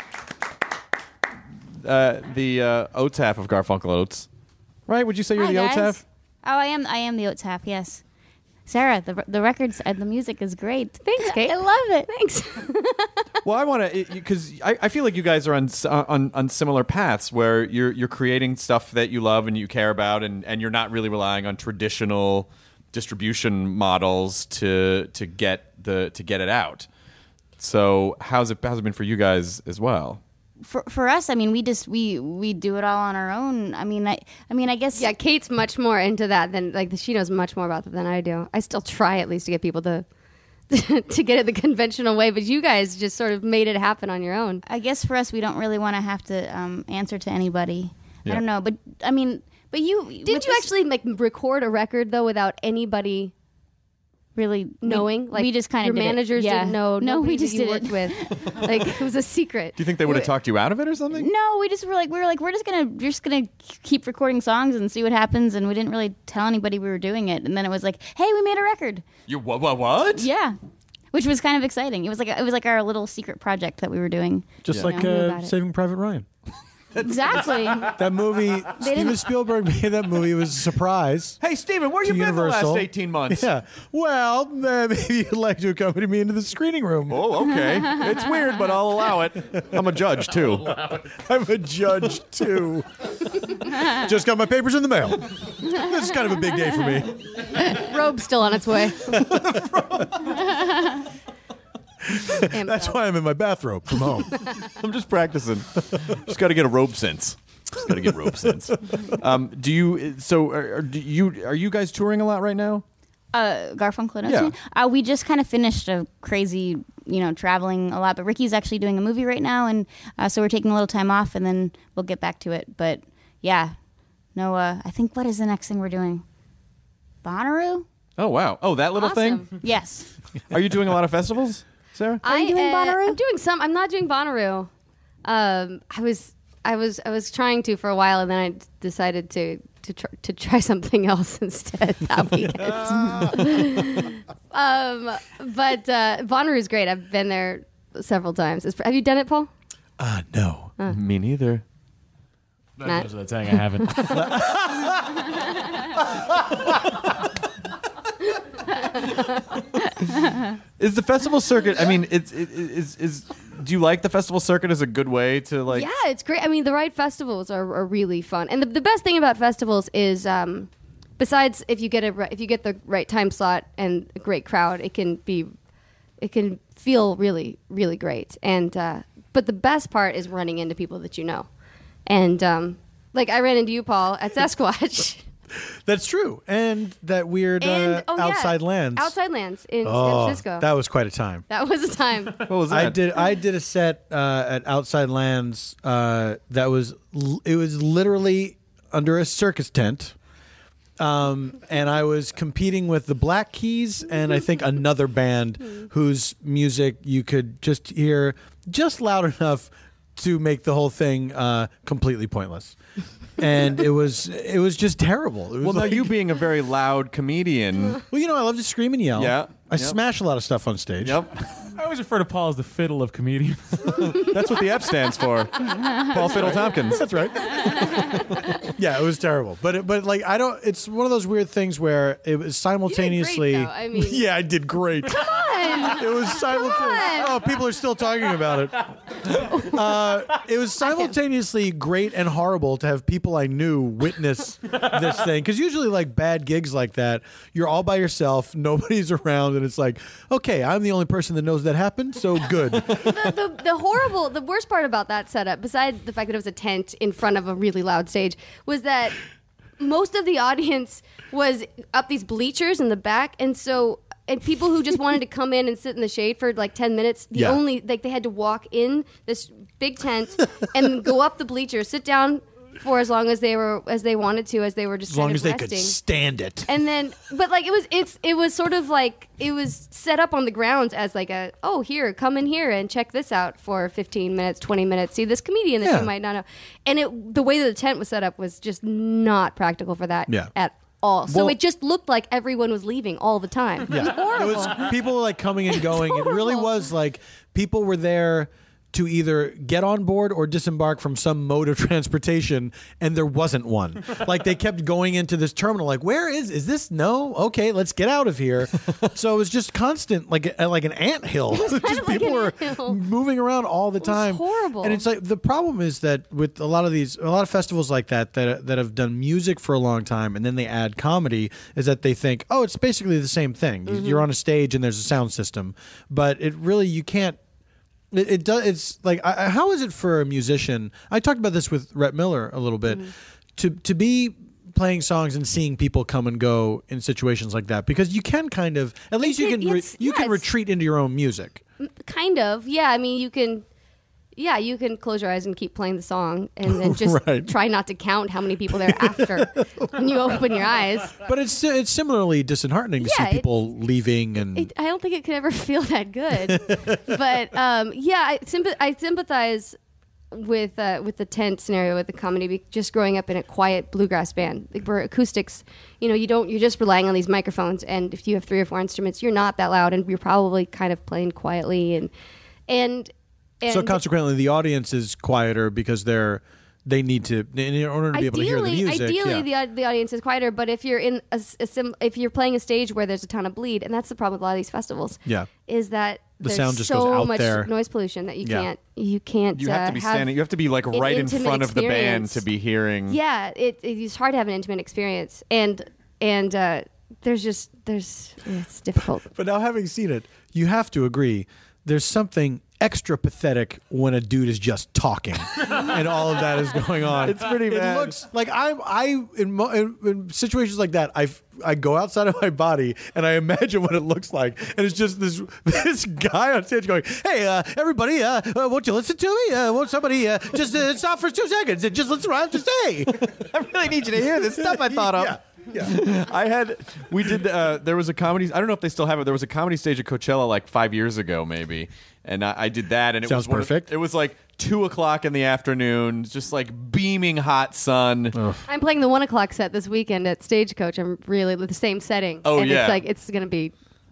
uh, the uh, Oates half of Garfunkel Oates. Right? Would you say you're Hi, the Oates guys. half? Oh, I am. I am the Oates half. Yes, Sarah. The the records and the music is great. Thanks, Kate. I love it. Thanks. Well, I want to because I, I feel like you guys are on, s- on on similar paths where you're you're creating stuff that you love and you care about, and, and you're not really relying on traditional distribution models to to get the to get it out. So how's it how's it been for you guys as well? For for us, I mean, we just we we do it all on our own. I mean, I I mean, I guess Yeah, Kate's much more into that than like she knows much more about that than I do. I still try at least to get people to to get it the conventional way, but you guys just sort of made it happen on your own. I guess for us, we don't really want to have to um, answer to anybody. Yeah. I don't know, but I mean, but you Didn't with you this- actually like record a record though without anybody really knowing? We, like we just kind your of managers yeah. didn't know. No, nobody we that just you did worked it. with. Like it was a secret. Do you think they would have talked you out of it or something? No, we just were like we were like we're just gonna we're just gonna keep recording songs and see what happens, and we didn't really tell anybody we were doing it. And then it was like, hey, we made a record. You what what what? Yeah, which was kind of exciting. It was like it was like our little secret project that we were doing. Just Yeah. like Yeah, I knew uh, about it. Saving Private Ryan. Exactly. That movie, Steven didn't- Spielberg made that movie. It was a surprise. Hey, Steven, where to you been the Universal. last eighteen months? Yeah. Well, uh, maybe you'd like to accompany me into the screening room. Oh, okay. It's weird, but I'll allow it. I'm a judge, too. I'm a judge, too. Just got my papers in the mail. This is kind of a big day for me. Robe's still on its way. That's why I'm in my bathrobe from home. I'm just practicing. Just got to get a robe sense. Just got to get robe sense. Um, do you? So, are, are- do you? Are you guys touring a lot right now? Uh, Garfunkel and Yeah. Oates. Uh, we just kind of finished a crazy, you know, traveling a lot. But Ricky's actually doing a movie right now, and uh, so we're taking a little time off, and then we'll get back to it. But yeah, no. Uh, I think what is the next thing we're doing? Bonnaroo? Oh wow! Oh, that little Awesome. thing. Yes. Are you doing a lot of festivals, Sarah? I you doing uh, Bonnaroo? I'm doing some. I'm not doing Bonnaroo. Um, I was, I was, I was trying to for a while, and then I d- decided to to try, to try something else instead that weekend. um, but uh, Bonnaroo is great. I've been there several times. It's, have you done it, Paul? Uh, no. Me neither. That Matt? goes without saying I haven't. Is the festival circuit? I mean, it's it, is is. Do you like the festival circuit as a good way to like? Yeah, it's great. I mean, the right festivals are, are really fun, and the, the best thing about festivals is, um, besides if you get a ri- if you get the right time slot and a great crowd, it can be, it can feel really really great. And uh, but the best part is running into people that you know, and um, like I ran into you, Paul, at Sasquatch. That's true, and that weird And, uh, oh, yeah, outside lands. Outside Lands in Oh, San Francisco. that was quite a time. That was a time. What was that? I did. I did a set uh, at Outside Lands uh, that was. L- it was literally under a circus tent, um, and I was competing with the Black Keys and I think another band whose music you could just hear just loud enough to make the whole thing uh, completely pointless. And it was it was just terrible. It was Well, like, now you being a very loud comedian. well, you know, I love to scream and yell. Yeah, I yep. smash a lot of stuff on stage. Yep. I always refer to Paul as the fiddle of comedians. That's what the F stands for. Paul Fiddle Tompkins. That's right. Yeah, it was terrible. But it, but like I don't. It's one of those weird things where it was simultaneously. though. I mean- yeah, I did great. Come on. It was simultaneously. Oh, people are still talking about it. Uh, it was simultaneously great and horrible to have people I knew witness this thing. Because usually, like bad gigs like that, you're all by yourself, nobody's around, and it's like, okay, I'm the only person that knows that happened, so good. the, the, the horrible, the worst part about that setup, besides the fact that it was a tent in front of a really loud stage, was that most of the audience was up these bleachers in the back, and so and people who just wanted to come in and sit in the shade for like ten minutes, the Yeah. only like they had to walk in this big tent and go up the bleachers, sit down for as long as they were as they wanted to, as they were just As kind long of as they resting. could stand it. And then, but like it was, it's it was sort of like it was set up on the grounds as like a oh here, come in here and check this out for fifteen minutes, twenty minutes, see this comedian that Yeah. you might not know. And it the way that the tent was set up was just not practical for that Yeah. at all. So Well- it just looked like everyone was leaving all the time. It was Yeah, horrible. it was people were like coming and going. It really horrible. was like people were there to either get on board or disembark from some mode of transportation, and there wasn't one. Like they kept going into this terminal, like where is is this? No, okay, let's get out of here. So it was just constant, like a, like an anthill. Just kind of like people an were anthill. moving around all the was time. horrible. And it's like the problem is that with a lot of these, a lot of festivals like that that that have done music for a long time, and then they add comedy, is that they think, oh, it's basically the same thing. Mm-hmm. You're on a stage and there's a sound system, but it really you can't. It, it does. It's like I, how is it for a musician? I talked about this with Rhett Miller a little bit. Mm-hmm. To to be playing songs and seeing people come and go in situations like that, because you can kind of at least you can- can re, it's- you yeah, can it's- retreat into your own music. Kind of, yeah. I mean, you can, yeah, you can close your eyes and keep playing the song, and then just Right. try not to count how many people there are after when you open your eyes. But it's it's similarly disheartening to Yeah, see people leaving and It, I don't think it could ever feel that good. But um, yeah, I, sympath- I sympathize with uh, with the tent scenario with the comedy. be- Just growing up in a quiet bluegrass band, like where acoustics, you know, you don't you're just relying on these microphones, and if you have three or four instruments, you're not that loud, and you're probably kind of playing quietly, and and. and so consequently the audience is quieter because they're they need to in order to be able to hear the music. Ideally, yeah. the the audience is quieter. But if you're in a, s- a sim, if you're playing a stage where there's a ton of bleed, and that's the problem with a lot of these festivals, Yeah. is that The there's sound just so goes out much there. noise pollution that you Yeah. can't you can't. You have to be uh, standing. You have to be like an right in intimate front of the band experience. to be hearing. Yeah, it, it it's hard to have an intimate experience, and and uh, there's just there's it's difficult. But now, having seen it, you have to agree there's something extra pathetic when a dude is just talking and all of that is going on. It's pretty It bad. looks like I'm I in, mo- in, in situations like that. I I go outside of my body and I imagine what it looks like, and it's just this this guy on stage going, "Hey, uh, everybody, uh, uh, won't you listen to me? Uh, won't somebody uh, just uh, stop for two seconds and just listen to what I have to say?" I really need you to hear this stuff I thought of. Yeah. Yeah. I had, we did, uh, there was a comedy, I don't know if they still have it, there was a comedy stage at Coachella like five years ago maybe, and I, I did that, and it Sounds was one of- perfect. it was like two o'clock in the afternoon, just like beaming hot sun. I'm playing the one o'clock set this weekend at Stagecoach. I'm really with the same setting. Oh, and yeah. it's like it's gonna be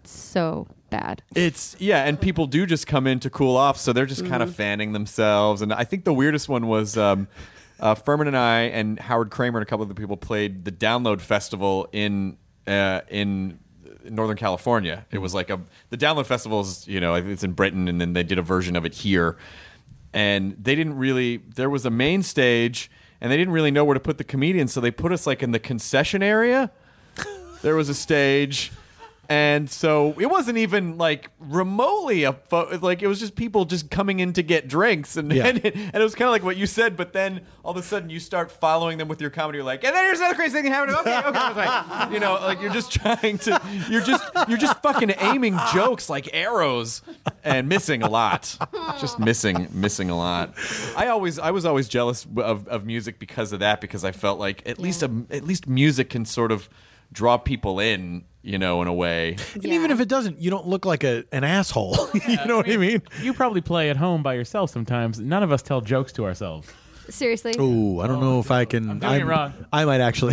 so bad. It's, yeah, and people do just come in to cool off, so they're just kind of fanning themselves, and I think the weirdest one was, um, Uh, Furman and I and Howard Kramer and a couple of the people played the Download Festival in uh, in Northern California. It was like a the Download Festival's, you know, it's in Britain, and then they did a version of it here. And they didn't really. There was a main stage, and they didn't really know where to put the comedians, so they put us like in the concession area. There was a stage. And so it wasn't even like remotely a fo- like it was just people just coming in to get drinks, and Yeah. and, it, and it was kind of like what you said. But then all of a sudden you start following them with your comedy. You're like, and then here's another crazy thing happening. Okay, okay, okay. You know, like you're just trying to, you're just you're just fucking aiming jokes like arrows and missing a lot. Just missing missing a lot. I always I was always jealous of, of music because of that, because I felt like at least a, at least music can sort of draw people in, you know, in a way. And even if it doesn't, you don't look like a an asshole. You know what I mean? You probably play at home by yourself sometimes. None of us tell jokes to ourselves. Seriously? Ooh, I don't know if I can. I'm doing it wrong. I might actually.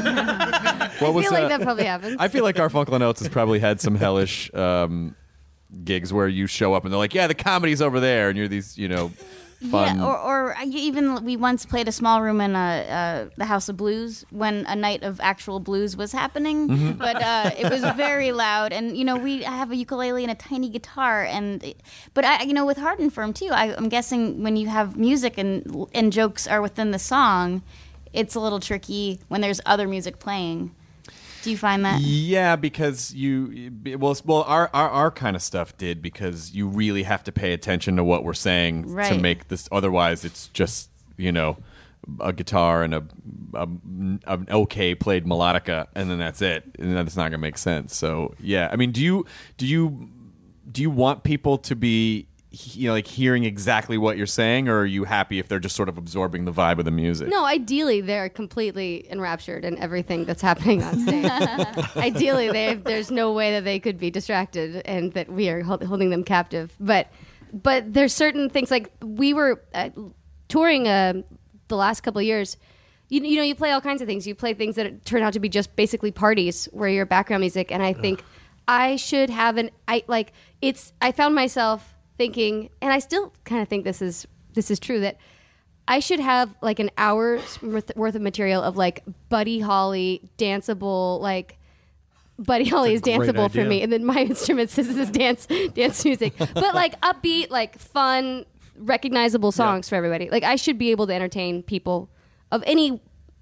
What was I feel like uh, that probably happens. I feel like Garfunkel and Oates has probably had some hellish um, gigs where you show up and they're like, yeah, the comedy's over there, and you're these, you know, fun. Yeah, or, or I- even we once played a small room in uh, uh, the House of Blues when a night of actual blues was happening, Mm-hmm. but uh, it was very loud. And you know, we I have a ukulele and a tiny guitar, and but I, you know, with Hard and Firm too, I, I'm guessing when you have music and and jokes are within the song, it's a little tricky when there's other music playing. Do you find that? Yeah, because you well, it's- well, our, our our kind of stuff did, because you really have to pay attention to what we're saying to Right. make this. Otherwise, it's just, you know, a guitar and a, a an okay played melodica, and then that's it, and that's not gonna make sense. So yeah, I mean, do you do you do you want people to be, you know, like hearing exactly what you're saying, or are you happy if they're just sort of absorbing the vibe of the music? No, ideally they're completely enraptured in everything that's happening on stage. Ideally, they, there's no way that they could be distracted and that we are hold, holding them captive. But but there's certain things, like we were uh, touring uh, the last couple of years. You, you know, you play all kinds of things. You play things that turn out to be just basically parties where you're background music. And I think I should have an I like it's. I found myself thinking, and I still kind of think this is this is true, that I should have like an hour's worth worth of material of like Buddy Holly danceable, like Buddy Holly is great danceable for idea. me, and then my instruments this is dance dance music, but like upbeat, like fun, recognizable songs for everybody. Like I should be able to entertain people of any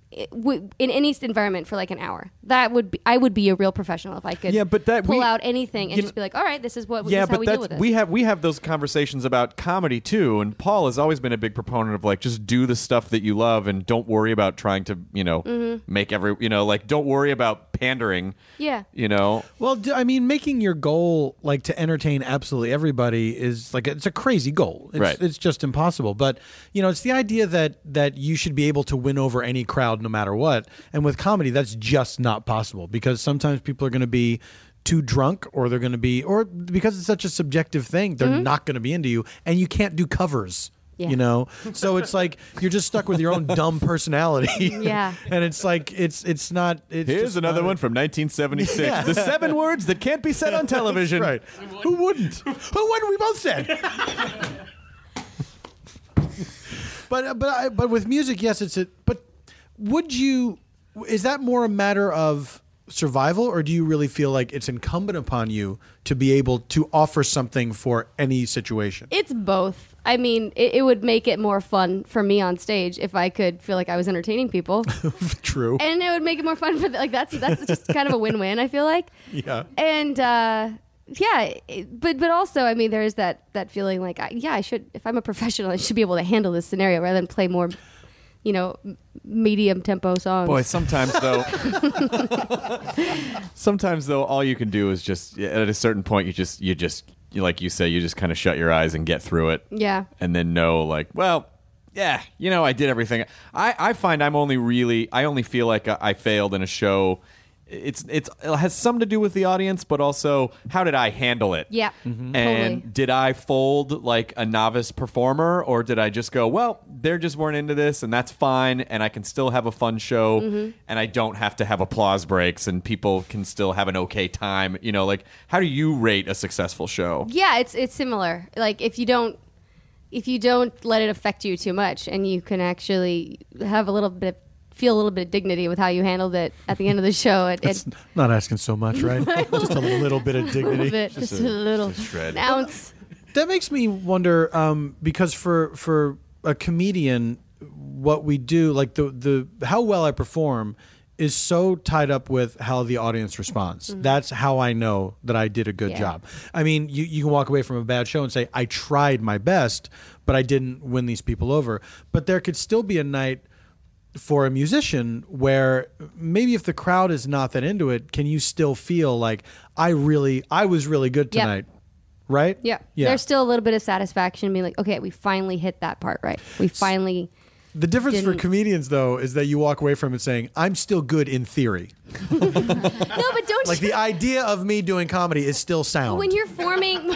in any environment for like an hour. That would be, I would be a real professional if I could. Yeah, but that pull we- out anything and you just be like, all right, this is what Yeah, this is how but we deal that's with it. we have we have those conversations about comedy too, and Paul has always been a big proponent of like, just do the stuff that you love and don't worry about trying to, you know, Mm-hmm. make every, you know, like don't worry about pandering. Yeah. You know. Well, d- I mean, making your goal like to entertain absolutely everybody is like it's a crazy goal. It's, Right. It's just impossible. But you know, it's the idea that that you should be able to win over any crowd no matter what. And with comedy, that's just not possible, because sometimes people are going to be too drunk, or they're going to be, or because it's such a subjective thing, they're not going to be into you, and you can't do covers. Yeah. You know, so it's like you're just stuck with your own dumb personality. Yeah. And it's like it's it's not. It's Here's just another not- one from nineteen seventy-six. Yeah. The seven words that can't be said on television. Right. Who wouldn't? Who wouldn't? We both said. but but I, but with music, yes, it's a. But would you? Is that more a matter of survival, or do you really feel like it's incumbent upon you to be able to offer something for any situation? It's both. I mean, it, it would make it more fun for me on stage if I could feel like I was entertaining people, True. and it would make it more fun for the, like that's that's just kind of a win-win. I feel like, Yeah. and uh, yeah, it, but but also, I mean, there is that that feeling like, I, yeah, I should. If I'm a professional, I should be able to handle this scenario rather than play more, you know, m- medium tempo songs. Boy, sometimes though, sometimes though, all you can do is just at a certain point, you just you just you, like you say, you just kind of shut your eyes and get through it. Yeah. And then know, like, well, yeah, you know, I did everything. I, I find I'm only really, I only feel like I, I failed in a show. It's it's it has something to do with the audience, but also how did I handle it? Yeah. And Totally. did I fold like a novice performer, or did I just go, well, they just weren't into this, and that's fine, and I can still have a fun show, Mm-hmm. and I don't have to have applause breaks, and people can still have an okay time. You know, like, how do you rate a successful show? Yeah, it's it's similar. Like if you don't if you don't let it affect you too much, and you can actually have a little bit feel a little bit of dignity with how you handled it at the end of the show. It, it, Not asking so much, right? Just a little bit of a dignity. little bit, just, a, little just a shred. an ounce. That makes me wonder, um, because for for a comedian, what we do, like the the how well I perform, is so tied up with how the audience responds. Mm-hmm. That's how I know that I did a good Yeah. job. I mean, you, you can walk away from a bad show and say, I tried my best, but I didn't win these people over. But there could still be a night for a musician where maybe if the crowd is not that into it, can you still feel like, I really, I was really good Yep. tonight, right? Yeah. Yeah. There's still a little bit of satisfaction being like, okay, we finally hit that part right. We finally... The difference for Didn't- comedians, though, is that you walk away from it saying, I'm still good in theory. No, but don't Like you... the idea of me doing comedy is still sound. When you're forming...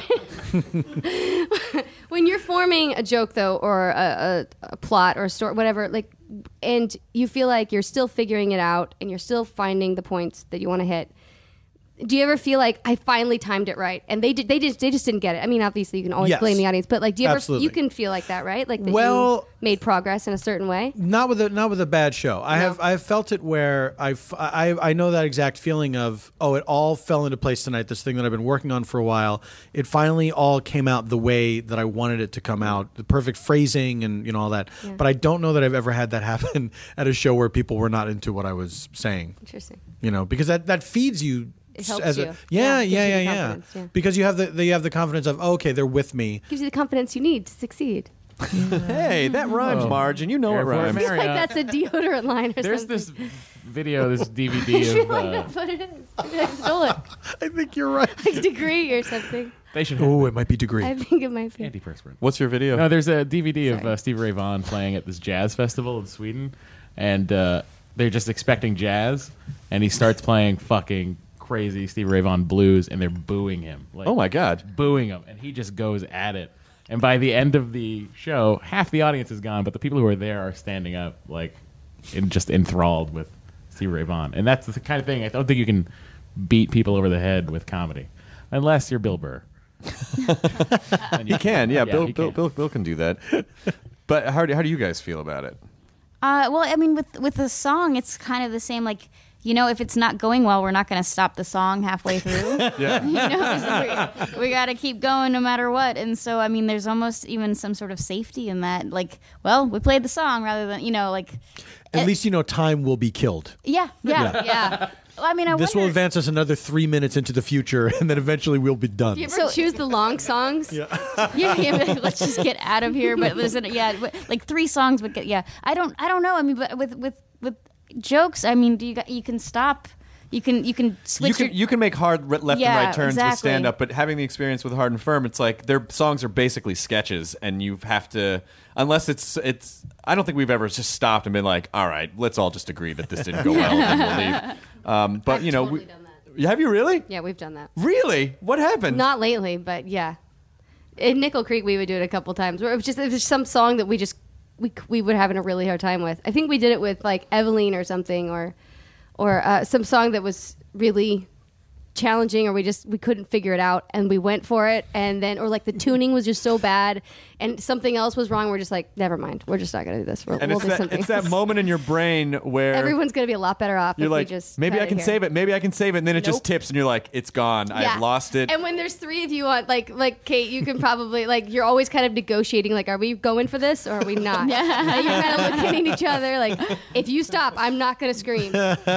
when you're forming a joke, though, or a, a, a plot or a story, whatever, like, and you feel like you're still figuring it out and you're still finding the points that you want to hit, do you ever feel like I finally timed it right and they did, they just they just didn't get it? I mean, obviously you can always Yes. blame the audience, but like, do you ever Absolutely. you can feel like that, right? Like that Well- you made progress in a certain way. Not with a not with a bad show. I have I've felt it where I've, I I know that exact feeling of, oh, it all fell into place tonight. This thing that I've been working on for a while, it finally all came out the way that I wanted it to come out. The perfect phrasing and you know all that. Yeah. But I don't know that I've ever had that happen at a show where people were not into what I was saying. Interesting. You know, because that that feeds you. It helps as a, you. Yeah, Yeah, it gives yeah, you yeah, the yeah. confidence, yeah. Because you have the you have the confidence of, oh, okay, they're with me. Gives you the confidence you need to succeed. Hey, that rhymes, Oh. Marge, and you know it Airport rhymes. Marriott. Like that's a deodorant line or There's something. this video, this D V D Sure, of. why Uh, not? But it is. I stole it. I think you're right. Like degree or something. they should. Oh, it might be degree. I think it might be. Antiperspirant. What's your video? No, there's a D V D of Sorry. uh, Stevie Ray Vaughan playing at this jazz festival in Sweden, and uh, they're just expecting jazz, and he starts playing fucking crazy Stevie Ray Vaughan blues, and they're booing him. Like, Oh my God. booing him, and he just goes at it. And by the end of the show, half the audience is gone, but the people who are there are standing up, like, in, just enthralled with Stevie Ray Vaughan. And that's the kind of thing I don't think you can beat people over the head with comedy, unless you're Bill Burr. Then He can, yeah. Bill, he Bill, can. Bill, Bill can do that. But how do, how do you guys feel about it? Uh, well, I mean, with with the song, it's kind of the same. Like, you know, if it's not going well, we're not going to stop the song halfway through. Yeah. You know, so we, we got to keep going no matter what. And so, I mean, there's almost even some sort of safety in that. Like, well, we played the song rather than, you know, like, At it- least you know time will be killed. yeah, yeah, Yeah. yeah. Well, I mean, I This will wonder. advance us another three minutes into the future, and then eventually we'll be done. Do you ever So- choose the long songs? Yeah. yeah, yeah, but let's just get out of here. But there's, a, yeah, but, like three songs would get. Yeah, I don't, I don't know. I mean, but with with with jokes, I mean, do you got, you can stop. You can you can switch. You can your, you can make hard re- left Yeah, and right turns with exactly. stand up, but having the experience with Hard and Firm, it's like their songs are basically sketches, and you have to unless it's it's. I don't think we've ever just stopped and been like, all right, let's all just agree that this didn't go well, and we'll leave. Um, but I've you know, totally we, done that. have you really? Yeah, we've done that. Really? What happened? Not lately, but yeah. In Nickel Creek, we would do it a couple times. Where it was just it was just some song that we just we we would having a really hard time with. I think we did it with like Eveline or something, or or uh, some song that was really challenging, or we just we couldn't figure it out, and we went for it, and then or like the tuning was just so bad, and something else was wrong. We're just like, never mind, we're just not gonna do this. We're, and we'll it's do that something it's that else. moment in your brain where Everyone's gonna be a lot better off you're if like, we just maybe cut I can here. save it, maybe I can save it, and then it just Nope. tips, and you're like, it's gone. I've lost it. And when there's three of you on, like, like Kate, you can probably, like, you're always kind of negotiating, like, are we going for this or are we not? Yeah. Like, you're kind of looking at each other, like, if you stop, I'm not going to scream.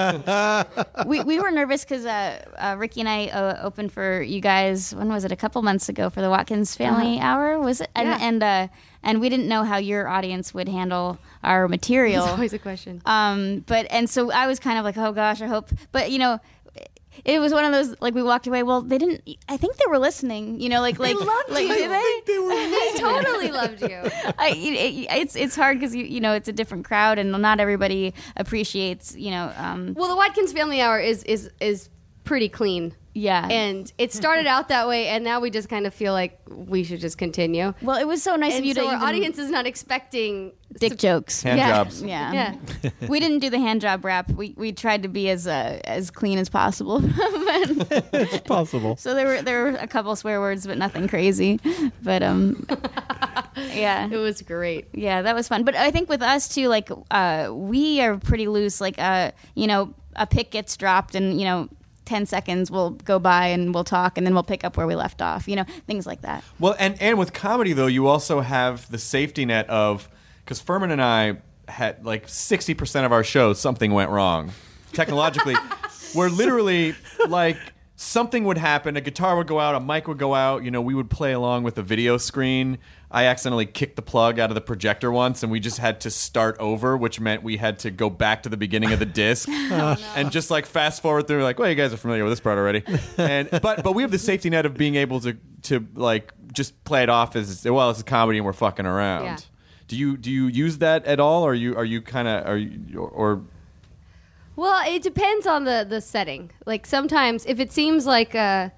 we we were nervous because uh, uh, Ricky and I uh, opened for you guys. When was it? A couple months ago for the Watkins Family Hour, was it? And Yeah. and uh, and we didn't know how your audience would handle our material. It's always a question. Um, but and so I was kind of like, oh gosh, I hope. But you know, it was one of those like we walked away. Well, they didn't. I think they were listening. You know, like like loved like you. did they? They totally loved you. I, it, it's it's hard because you you know it's a different crowd and not everybody appreciates you know. Um, Well, the Watkins Family Hour is is is pretty clean. yeah. And it started out that way, and now we just kind of feel like we should just continue. well, it was so nice And of you so to our even audience is not expecting dick jokes. Hand Yeah. jobs. Yeah. Yeah. We didn't do the hand job rap. We we tried to be as uh, as clean as possible. It's possible. So there were there were a couple swear words, but nothing crazy. But um, Yeah. It was great. Yeah, that was fun. But I think with us too, like uh, we are pretty loose. Like uh, you know, a pick gets dropped, and you know, ten seconds will go by, and we'll talk, and then we'll pick up where we left off. You know, things like that. Well, and and with comedy though, you also have the safety net of, because Furman and I had like sixty percent of our shows something went wrong technologically. Where literally like. Something would happen, a guitar would go out, a mic would go out, you know, we would play along with the video screen. I accidentally kicked the plug out of the projector once, and we just had to start over, which meant we had to go back to the beginning of the disc oh, no. and just like fast forward through, like, well, you guys are familiar with this part already. And but but we have the safety net of being able to to like just play it off as, well, it's a comedy and we're fucking around. Yeah. Do you do you use that at all, or are you are you kind of are you or, or Well, it depends on the, the setting. Like sometimes, if it seems like a,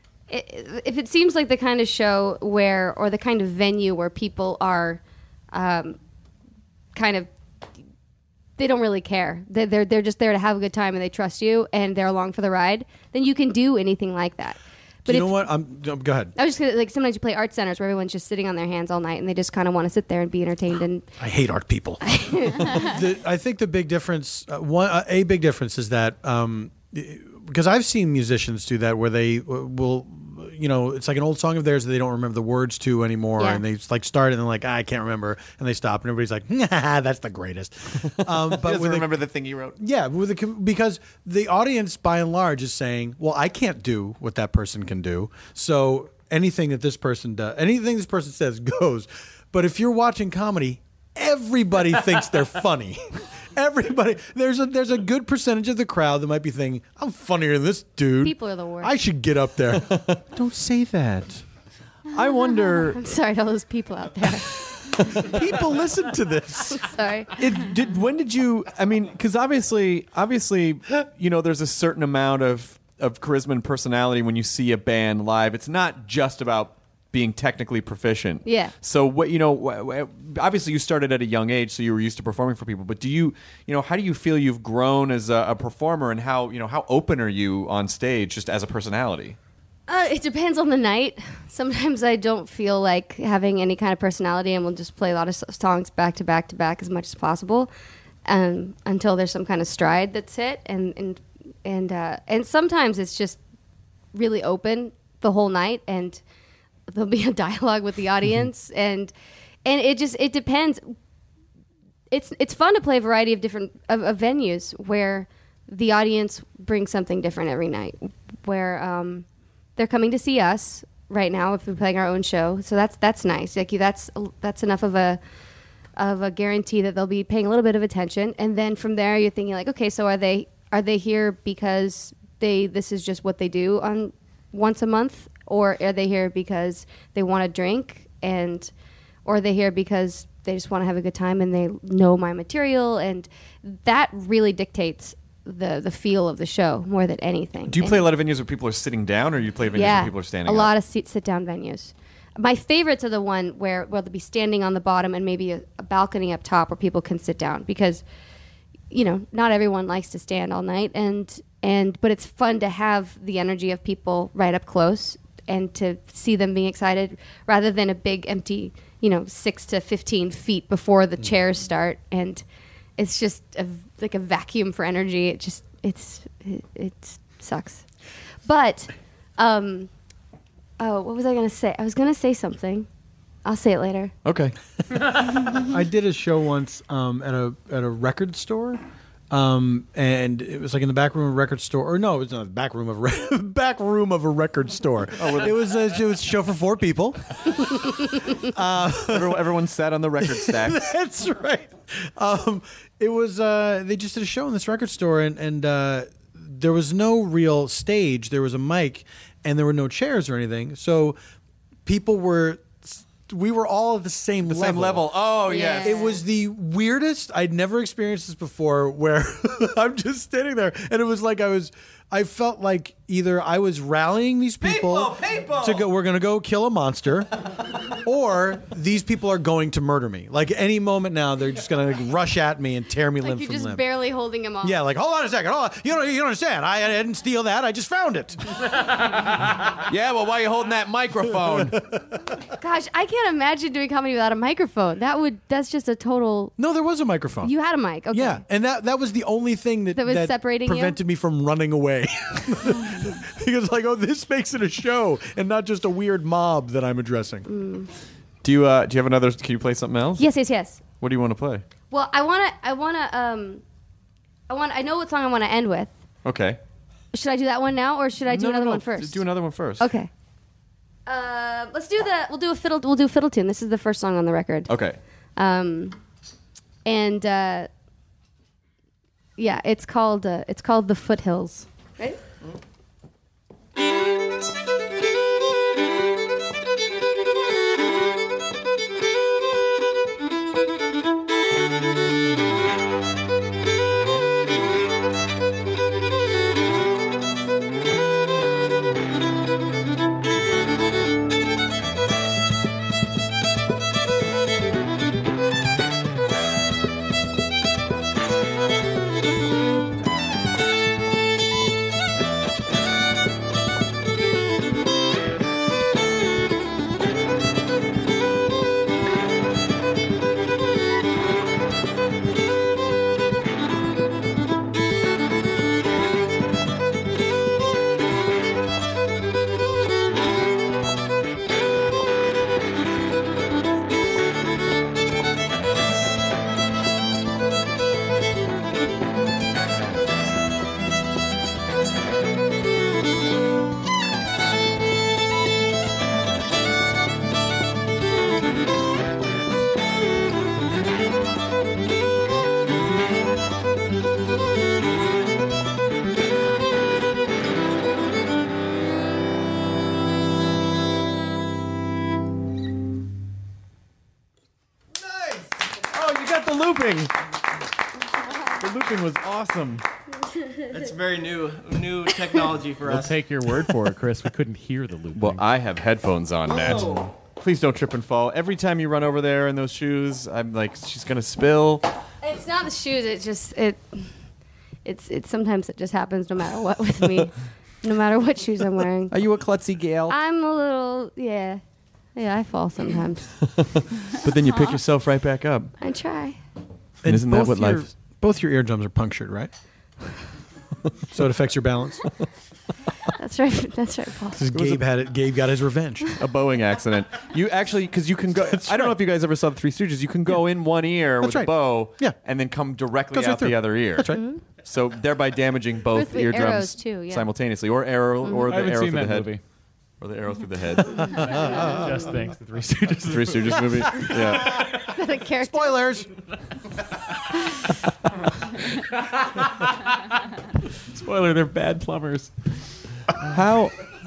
if it seems like the kind of show where, or the kind of venue where people are, um, kind of, they don't really care. They're, they're they're just there to have a good time and they trust you and they're along for the ride. Then you can do anything like that. But you know if, what? I'm go ahead. I was just gonna, like sometimes you play art centers where everyone's just sitting on their hands all night and they just kind of want to sit there and be entertained. And I hate art people. the, I think the big difference, uh, one uh, a big difference is that um, because I've seen musicians do that where they uh, will, you know, it's like an old song of theirs that they don't remember the words to anymore, Yeah. and they just, like start and they're like, ah, I can't remember, and they stop, and everybody's like, nah, that's the greatest. Um, but doesn't with remember a, the thing you wrote? Yeah, with a, because the audience by and large is saying, well, I can't do what that person can do, so anything that this person does, anything this person says goes. But if you're watching comedy, everybody thinks they're funny. Everybody, there's a there's a good percentage of the crowd that might be thinking, I'm funnier than this dude. people are the worst. I should get up there. Don't say that. I wonder. I'm sorry to all those people out there. People listen to this. Sorry. It did. When did you? I mean, because obviously, obviously, you know, there's a certain amount of of charisma and personality when you see a band live. It's not just about being technically proficient. Yeah. So what you know, obviously you started at a young age, so you were used to performing for people. But do you, you know, how do you feel you've grown as a, a performer, and how you know how open are you on stage just as a personality? Uh, it depends on the night. Sometimes I don't feel like having any kind of personality, and we'll just play a lot of s- songs back to back to back as much as possible, um, until there's some kind of stride that's hit. And and and uh, and sometimes it's just really open the whole night, and there'll be a dialogue with the audience, and and it just it depends. It's it's fun to play a variety of different of, of venues where the audience brings something different every night, where um, they're coming to see us right now if we're playing our own show. So that's that's nice. Like that's that's enough of a of a guarantee that they'll be paying a little bit of attention, and then from there you're thinking like, okay, so are they are they here because they this is just what they do on once a month? Or are they here because they want to drink, and or are they here because they just want to have a good time and they know my material? And that really dictates the the feel of the show more than anything. Do you and play a lot of venues where people are sitting down, or do you play venues yeah, where people are standing a up? lot of sit, sit down venues. My favorites are the one where where they'll be standing on the bottom and maybe a, a balcony up top where people can sit down, because you know not everyone likes to stand all night, and and but it's fun to have the energy of people right up close and to see them being excited rather than a big empty, you know, six to fifteen feet before the chairs start. And it's just a, like a vacuum for energy. It just, it's, it, it sucks. But, um, oh, what was I going to say? I was going to say something. I'll say it later. Okay. I did a show once um, at a at a record store. Um, and it was like in the back room of a record store, or no, it was in the back room of re- back room of a record store. Oh, it was a, it was a show for four people. uh, everyone, everyone sat on the record stacks. That's right. Um, it was uh, they just did a show in this record store, and and uh, there was no real stage. There was a mic, and there were no chairs or anything. So people were. We were all at the same the level. same level. Oh, yes. It was the weirdest. I'd never experienced this before, where I'm just standing there, and it was like I was, I felt like either I was rallying these people, People, people! to go, we're going to go kill a monster, or these people are going to murder me. Like any moment now, they're just going to rush at me and tear me Like limb you're from just limb. barely holding him off. Yeah, like hold on a second. Hold on. You don't, you don't understand. I, I didn't steal that. I just found it. Yeah, well, why are you holding that microphone? Gosh, I can't imagine doing comedy without a microphone. That would. That's just a total. No, there was a microphone. You had a mic. Okay. Yeah, and that that was the only thing that, That was separating you? prevented me from running away. He was like, "Oh, this makes it a show and not just a weird mob that I'm addressing." Mm. Do you uh, do you have another? Can you play something else? Yes, yes, yes. What do you want to play? Well, I wanna. I wanna. Um, I want. I know what song I want to end with. Okay. Should I do that one now, or should I do No, no, another no. one first? Do another one first. Okay. Uh, let's do the. We'll do a fiddle. We'll do a fiddle tune. This is the first song on the record. Okay. Um, and uh, yeah, it's called. Uh, it's called The Foothills. Right. Oh, you got the looping. The looping was awesome. It's very new, new technology for We'll us. take your word for it, Chris. We couldn't hear the loop. Well, I have headphones on, Matt. Oh. Please don't trip and fall. Every time you run over there in those shoes, I'm like, she's gonna spill. It's not the shoes. It just it. It's it's sometimes it just happens no matter what with me, no matter what shoes I'm wearing. Are you a klutzy gal? I'm a little yeah, yeah. I fall sometimes. But then you pick yourself right back up. I try. And isn't that both what your, life? Both your eardrums are punctured, right? So it affects your balance. That's right. That's right, Paul. Because Gabe had it. Gabe got his revenge. A Boeing accident. You actually, because you can go. I don't know if you guys ever saw the Three Stooges. You can go in one ear That's with right. a bow, Yeah. and then come directly Goes right out the through. other ear. That's right. Mm-hmm. So thereby damaging both With the eardrums arrows, too, yeah. simultaneously, or arrow, or I the haven't arrow seen through the that head, movie. or the arrow through the head. Just thanks to Three Stooges. Three Stooges movie. Yeah. The character. Spoilers. Spoiler: they're bad plumbers. How?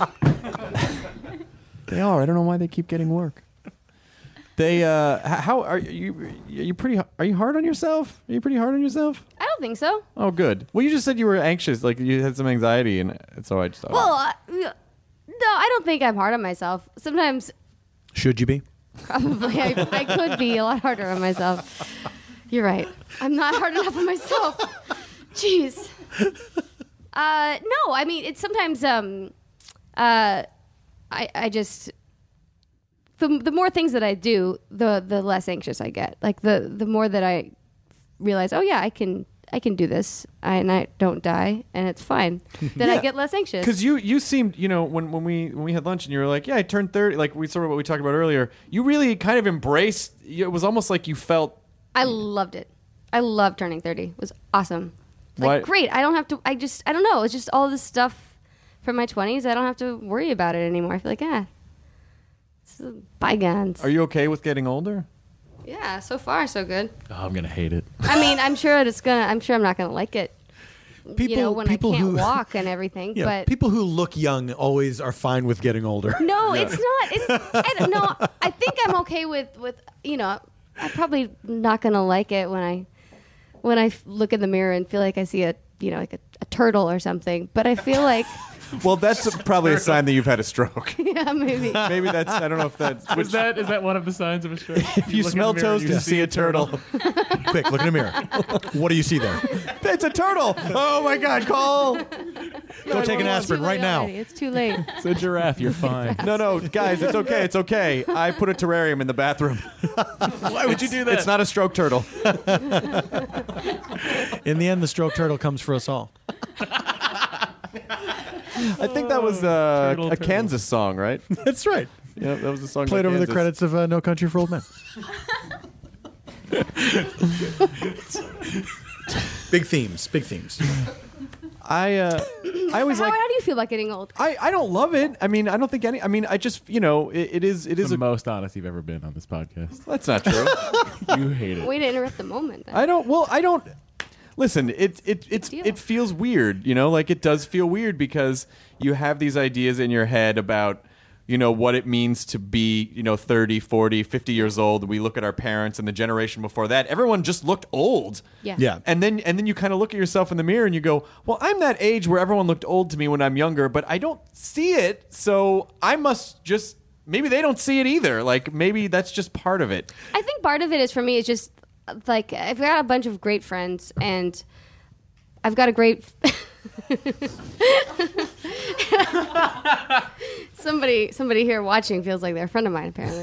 They are. I don't know why they keep getting work. They. Uh, h- how are you? Are you pretty? Are you hard on yourself? Are you pretty hard on yourself? I don't think so. Oh, good. Well, you just said you were anxious, like you had some anxiety, and so I just thought. Well, uh, no, I don't think I'm hard on myself. Sometimes, Should you be? probably, I, I could be a lot harder on myself. You're right. I'm not hard enough on myself. Jeez. Uh, no, I mean, it's sometimes. Um, uh, I I just the the more things that I do, the the less anxious I get. Like the the more that I realize, oh yeah, I can I can do this, I, and I don't die, and it's fine. Then I Yeah. get less anxious. Because you, you seemed, you know, when, when we when we had lunch and you were like, yeah, I turned thirty, like we sort of what we talked about earlier. You really kind of embraced. It was almost like you felt. I loved it. I loved turning thirty. It was awesome. Like, Why- great. I don't have to, I just, I don't know. It's just all this stuff from my twenties. I don't have to worry about it anymore. I feel like, ah, this is bygones. Are you okay with getting older? Yeah, so far, so good. Oh, I'm gonna hate it. I mean, I'm sure it's gonna, I'm sure I'm not gonna like it. People, you know, when people I can't who, walk and everything. Yeah, but people who look young always are fine with getting older. no, it's not. It's, I don't know. I think I'm okay with, with, you know, I'm probably not gonna like it when I, when I f- look in the mirror and feel like I see a, you know, like a, a turtle or something. But I feel like, Well, that's probably a sign that you've had a stroke. yeah, maybe. Maybe that's, I don't know if that's... Is that is that one of the signs of a stroke? If you, look in smell the mirror toast you and see a turtle. Quick, look in the mirror. What do you see there? It's a turtle. Oh, my God, Cole. Go take an aspirin right now. Already. It's too late. It's a giraffe. You're fine. No, no, guys, it's okay. It's okay. I put a terrarium in the bathroom. Why would you do that? It's not a stroke turtle. In the end, the stroke turtle comes for us all. I think that was uh, Turtle, a turtle. Kansas song, right? That's right. Yeah, that was a song. Played by over the Kansas. credits of uh, No Country for Old Men. Big themes. Big themes. I uh, I always how, like. how do you feel about getting old? I, I don't love it. I mean, I don't think any. I mean, I just you know, it, it is it It's is the a. most honest you've ever been on this podcast. That's not true. You hate it. Way to interrupt the moment. Then. I don't. Well, I don't. Listen, it it it's deal. it feels weird, you know, like it does feel weird because you have these ideas in your head about, you know, what it means to be, you know, thirty, forty, fifty years old. We look at our parents and the generation before that. Everyone just looked old. Yeah. Yeah. And then and then you kind of look at yourself in the mirror and you go, "Well, I'm that age where everyone looked old to me when I'm younger, but I don't see it. So I must just maybe they don't see it either. Like maybe that's just part of it." I think part of it is for me is just like I've got a bunch of great friends and I've got a great somebody somebody here watching feels like they're a friend of mine apparently.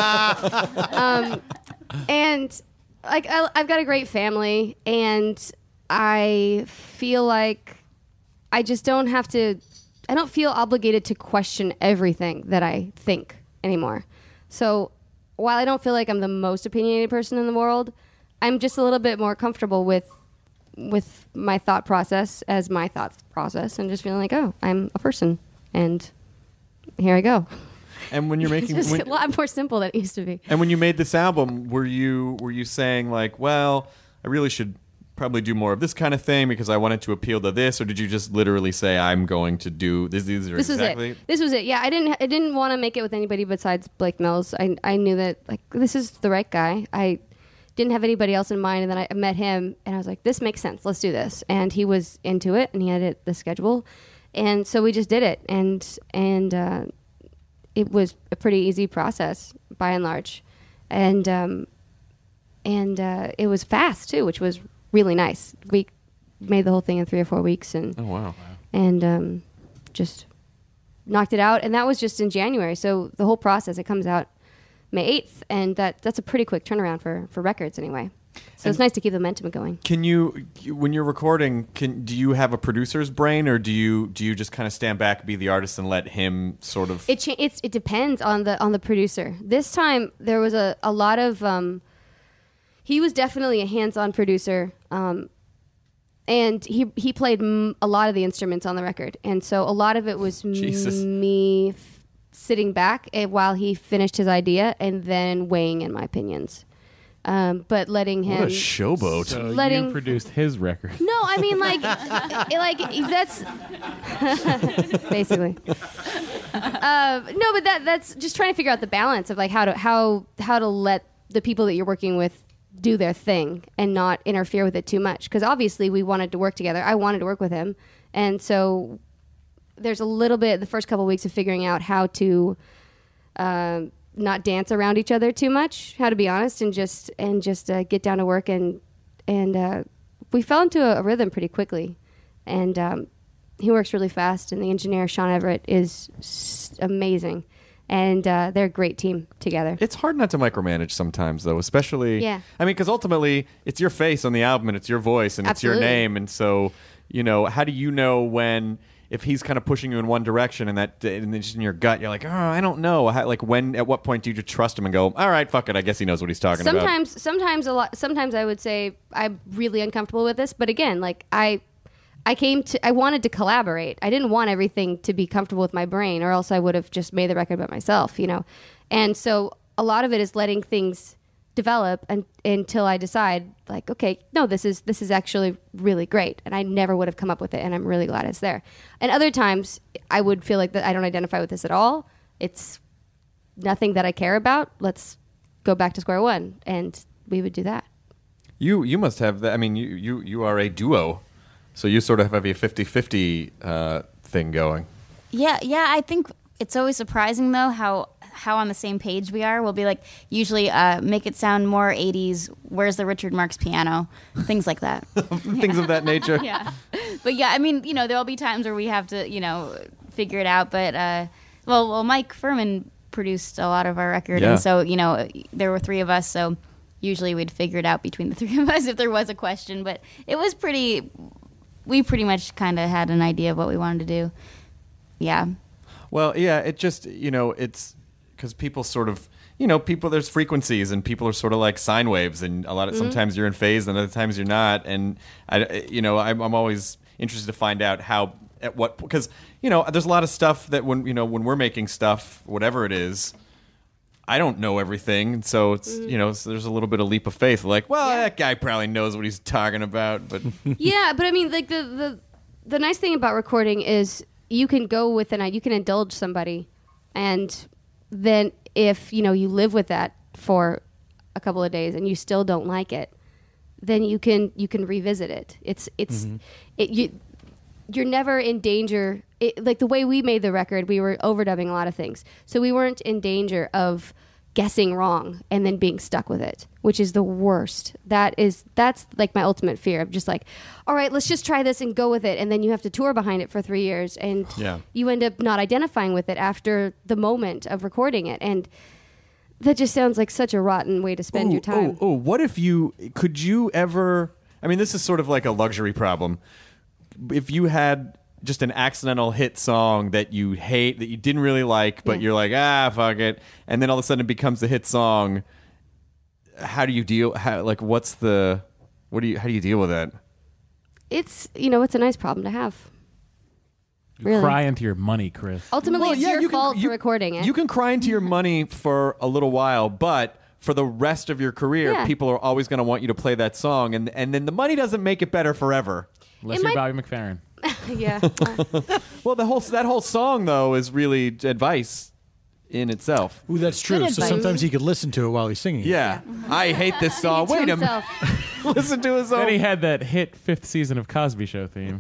um, and like I, I've got a great family and I feel like I just don't have to I don't feel obligated to question everything that I think anymore. So while I don't feel like I'm the most opinionated person in the world, I'm just a little bit more comfortable with with my thought process as my thought process and just feeling like, oh, I'm a person and here I go. And when you're It's making just when, a lot more simple than it used to be. and when you made this album, were you were you saying like, well, I really should probably do more of this kind of thing because I wanted to appeal to this, or did you just literally say I'm going to do this? These are This exactly. was it. This was it. Yeah, I didn't. I didn't want to make it with anybody besides Blake Mills. I I knew that like this is the right guy. I didn't have anybody else in mind, and then I met him, and I was like, this makes sense. Let's do this. And he was into it, and he had it the schedule, and so we just did it, and and uh, it was a pretty easy process by and large, and um, and uh, it was fast too, which was really nice. We made the whole thing in three or four weeks, and Oh wow. and um, just knocked it out. And that was just in January. So the whole process, it comes out May eighth, and that that's a pretty quick turnaround for, for records anyway. So it's nice to keep the momentum going. Can you, when you're recording, can do you have a producer's brain, or do you do you just kind of stand back, be the artist, and let him sort of? It cha- it's it depends on the on the producer. This time there was a, a lot of um, he was definitely a hands-on producer, um, and he he played m- a lot of the instruments on the record, and so a lot of it was Jesus. me f- sitting back eh, while he finished his idea and then weighing in my opinions, um, but letting him What a showboat. So letting- you produced his record. No, I mean like, it- like that's basically. Uh, no, but that that's just trying to figure out the balance of like how to how how to let the people that you're working with do their thing and not interfere with it too much. Because obviously we wanted to work together. I wanted to work with him, and so there's a little bit the first couple of weeks of figuring out how to. Um, not dance around each other too much, how to be honest, and just and just uh, get down to work, and and uh, we fell into a, a rhythm pretty quickly, and um, he works really fast, and the engineer Sean Everett is s- amazing, and uh, they're a great team together. It's hard not to micromanage sometimes, though, especially. Yeah. I mean, because ultimately, it's your face on the album, and it's your voice, and Absolutely. it's your name, and so you know, how do you know when? If he's kind of pushing you in one direction and that, and then just in your gut, you're like, oh, I don't know. How, like, when, at what point do you just trust him and go, all right, fuck it, I guess he knows what he's talking about. Sometimes, sometimes a lot. Sometimes I would say I'm really uncomfortable with this, but again, like I, I came to, I wanted to collaborate. I didn't want everything to be comfortable with my brain, or else I would have just made the record by myself, you know. And so a lot of it is letting things develop and, until I decide, like, okay, no, this is this is actually really great, and I never would have come up with it, and I'm really glad it's there. And other times, I would feel like that I don't identify with this at all. It's nothing that I care about. Let's go back to square one, and we would do that. You you must have that. I mean, you, you, you are a duo So you sort of have a fifty-fifty uh, thing going. Yeah, yeah. I think it's always surprising though how how on the same page we are. We'll be like, usually uh, make it sound more eighties. Where's the Richard Marx piano? Things like that. Things of that nature. Yeah, but yeah, I mean, you know, there'll be times where we have to, you know, figure it out. But uh, well, well, Mike Furman produced a lot of our record, Yeah. and so you know, there were three of us, so usually we'd figure it out between the three of us if there was a question. But it was pretty. We pretty much kind of had an idea of what we wanted to do. Yeah. Well, yeah, it just, you know, it's because people sort of, you know, people, there's frequencies and people are sort of like sine waves, and a lot of, Mm-hmm. sometimes you're in phase and other times you're not. And, I, you know, I'm, I'm always interested to find out how, at what, because, you know, there's a lot of stuff that when, you know, when we're making stuff, whatever it is, I don't know everything. And so it's, Mm-hmm. you know, so there's a little bit of leap of faith. Like, well, that guy probably knows what he's talking about. But Yeah, but I mean, like the, the the nice thing about recording is you can go with an you can indulge somebody, and then if you know you live with that for a couple of days and you still don't like it, then you can you can revisit it. It's it's Mm-hmm. it you you're never in danger. It, like the way we made the record, we were overdubbing a lot of things, so we weren't in danger of guessing wrong and then being stuck with it, which is the worst. That is that's like my ultimate fear. I'm just like, all right, let's just try this and go with it, and then you have to tour behind it for three years, and Yeah. you end up not identifying with it after the moment of recording it, and that just sounds like such a rotten way to spend Ooh, your time. Oh, oh, what if you could you ever? I mean, this is sort of like a luxury problem. If you had just an accidental hit song that you hate, that you didn't really like, but Yeah. you're like, ah, fuck it, and then all of a sudden it becomes a hit song. How do you deal? How, like, what's the? What do you? How do you deal with that? It's you know it's a nice problem to have. You Really. cry into your money, Chris. Ultimately, Well, it's yeah, your you can- fault you- for recording it. You can cry into your money for a little while, but for the rest of your career, Yeah. people are always going to want you to play that song, and and then the money doesn't make it better forever. Unless It you're might- Bobby McFerrin. yeah. Well, the whole that whole song though is really advice in itself. Ooh, that's true. Good So advice. sometimes he could listen to it while he's singing. it. Yeah, I hate this song. To Wait a minute, himself. listen to his Then he own. had that hit fifth season of Cosby Show theme.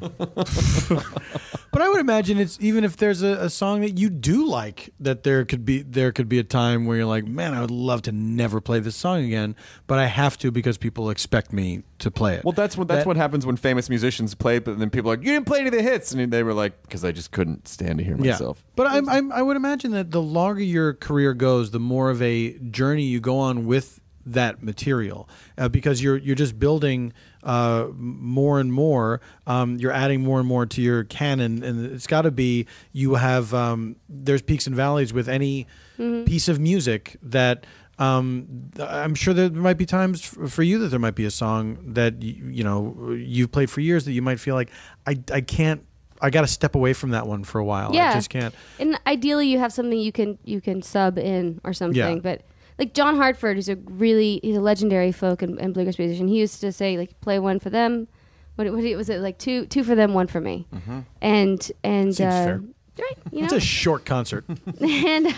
But I would imagine it's even if there's a, a song that you do like, that there could be there could be a time where you're like, man, I would love to never play this song again, but I have to because people expect me to play it. Well, that's what that's That- what happens when famous musicians play, but then people are like, you didn't play any of the hits, and they were like, because I just couldn't stand to hear myself. Yeah. But I'm, I'm, I would imagine that the longer your career goes, the more of a journey you go on with that material, uh, because you're you're just building uh, more and more. Um, you're adding more and more to your canon, and it's got to be you have. Um, there's peaks and valleys with any piece of music that. Um, I'm sure there might be times f- for you that there might be a song that you, you know you've played for years that you might feel like I I can't. I got to step away from that one for a while. Yeah. I just can't. And ideally, you have something you can you can sub in or something. Yeah. But like John Hartford is a really he's a legendary folk and, and bluegrass musician. He used to say like play one for them. What, what was it like two two for them, one for me. Mm-hmm. And and Seems uh, fair. right, you It's know. a short concert. and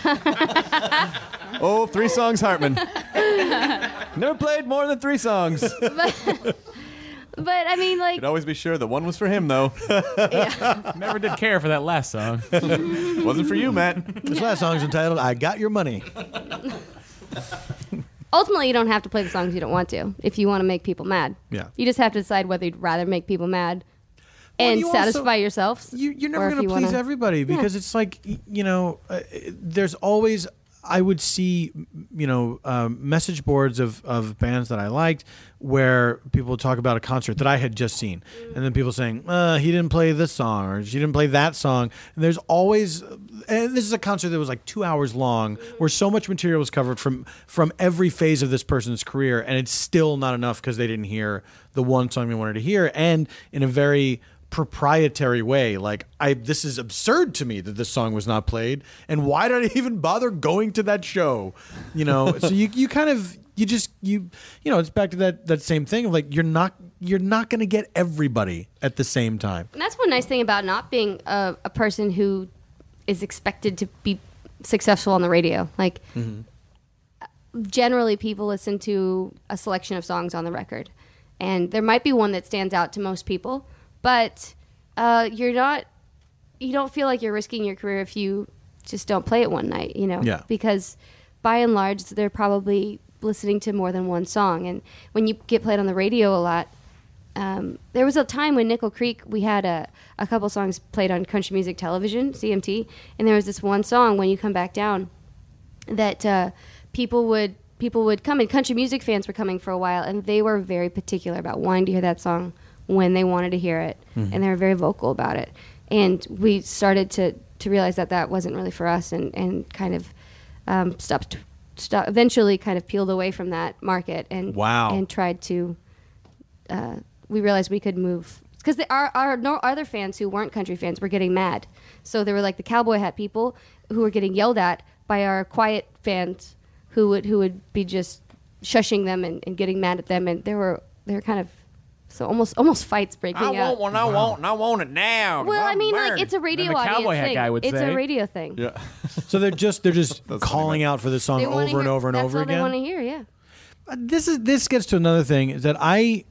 Oh, three songs, Hartman. Never played more than three songs. but, but I mean like Could always be sure that one was for him, though. Never did care for that last song. Wasn't for you, Matt. This last song's entitled "I Got Your Money." ultimately you don't have to play the songs you don't want to if you want to make people mad. Yeah. You just have to decide whether you'd rather make people mad Well, and you also- satisfy yourselves. You, you're or never if going you to please wanna- everybody because it's like y- you know, uh, there's always. I would see, you know, um, message boards of, of bands that I liked where people would talk about a concert that I had just seen. And then people saying, uh, he didn't play this song or she didn't play that song. And there's always, and this is a concert that was like two hours long where so much material was covered from, from every phase of this person's career. And it's still not enough because they didn't hear the one song they wanted to hear. And in a very proprietary way, like I this is absurd to me that this song was not played, and why did I even bother going to that show? You know, so you you kind of you just you you know it's back to that that same thing of like you're not you're not going to get everybody at the same time. And that's one nice thing about not being a, a person who is expected to be successful on the radio. Like, generally, people listen to a selection of songs on the record, and there might be one that stands out to most people, but uh, you're not. You don't feel like you're risking your career if you just don't play it one night, you know? Yeah. Because by and large, they're probably listening to more than one song. And when you get played on the radio a lot, um, there was a time when Nickel Creek, we had a, a couple songs played on country music television, C M T, and there was this one song, When You Come Back Down, that uh, people would people would come, and country music fans were coming for a while, and they were very particular about wanting to hear that song when they wanted to hear it, mm-hmm. and they were very vocal about it. And we started to, to realize that that wasn't really for us, and, and kind of um, stopped, stopped, eventually kind of peeled away from that market, and wow. and tried to. Uh, we realized we could move because our our no, other fans who weren't country fans were getting mad. So there were like the cowboy hat people who were getting yelled at by our quiet fans who would who would be just shushing them and, and getting mad at them, and there were they were kind of. So almost almost fights breaking out. I want one, I wow. want, and I want it now. Well, I mean, like it's a radio audience thing. Guy would it's say. a radio thing. Yeah. So they're just they're just calling out for the song over hear, and over and that's over all again. They want to hear, yeah. This is this gets to another thing is that I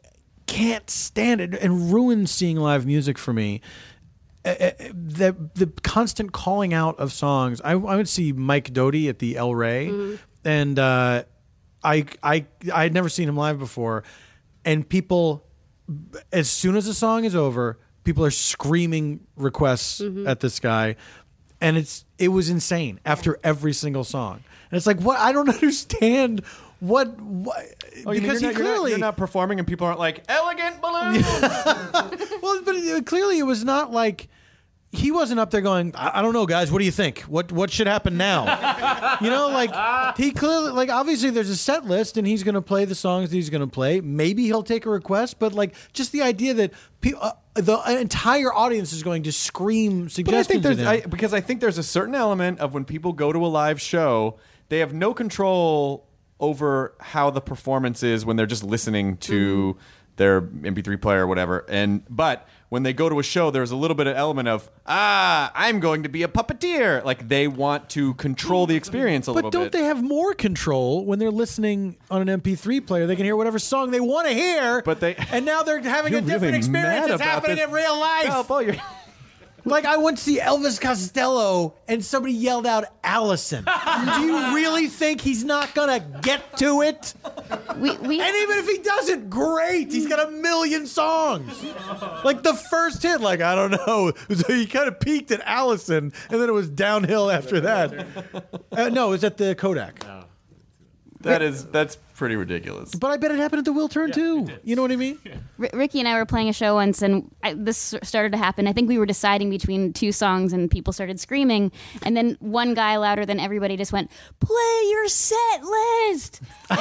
can't stand it and ruins seeing live music for me. Uh, uh, the the constant calling out of songs. I, I would see Mike Doty at the El Rey, mm-hmm. and uh, I I I had never seen him live before. And people, as soon as the song is over, people are screaming requests mm-hmm. at this guy, and it's it was insane after every single song. And it's like, what? I don't understand what. what oh, because you're he not, clearly you're not, you're not performing, and people aren't like elegant balloons. Well, but it, clearly it was not like. He wasn't up there going, I, I don't know, guys. What do you think? What what should happen now? You know, like he clearly, like obviously, there's a set list, and he's going to play the songs that he's going to play. Maybe he'll take a request, but like just the idea that pe- uh, the entire audience is going to scream suggestions. But I think there's at him. I, because I think there's a certain element of when people go to a live show, they have no control over how the performance is when they're just listening to mm-hmm. their M P three player or whatever, and but. When they go to a show, there's a little bit of element of, ah, I'm going to be a puppeteer. Like, they want to control the experience a but little bit. But don't they have more control when they're listening on an M P three player? They can hear whatever song they want to hear. But they, and now they're having a different really experience that's happening this. in real life. No, Paul, you're... Like, I went to see Elvis Costello, and somebody yelled out, Allison. Do you really think he's not going to get to it? We, we, and even if he doesn't, great. He's got a million songs. Like, the first hit, like, I don't know. So he kind of peaked at Allison, and then it was downhill after that. Uh, no, it was at the Kodak. No. That is, that's pretty ridiculous. But I bet it happened at the Wiltern, yeah, too. You know what I mean? Yeah. R- Ricky and I were playing a show once, and I, this started to happen. I think we were deciding between two songs, and people started screaming. And then one guy, louder than everybody, just went, "Play your set list!"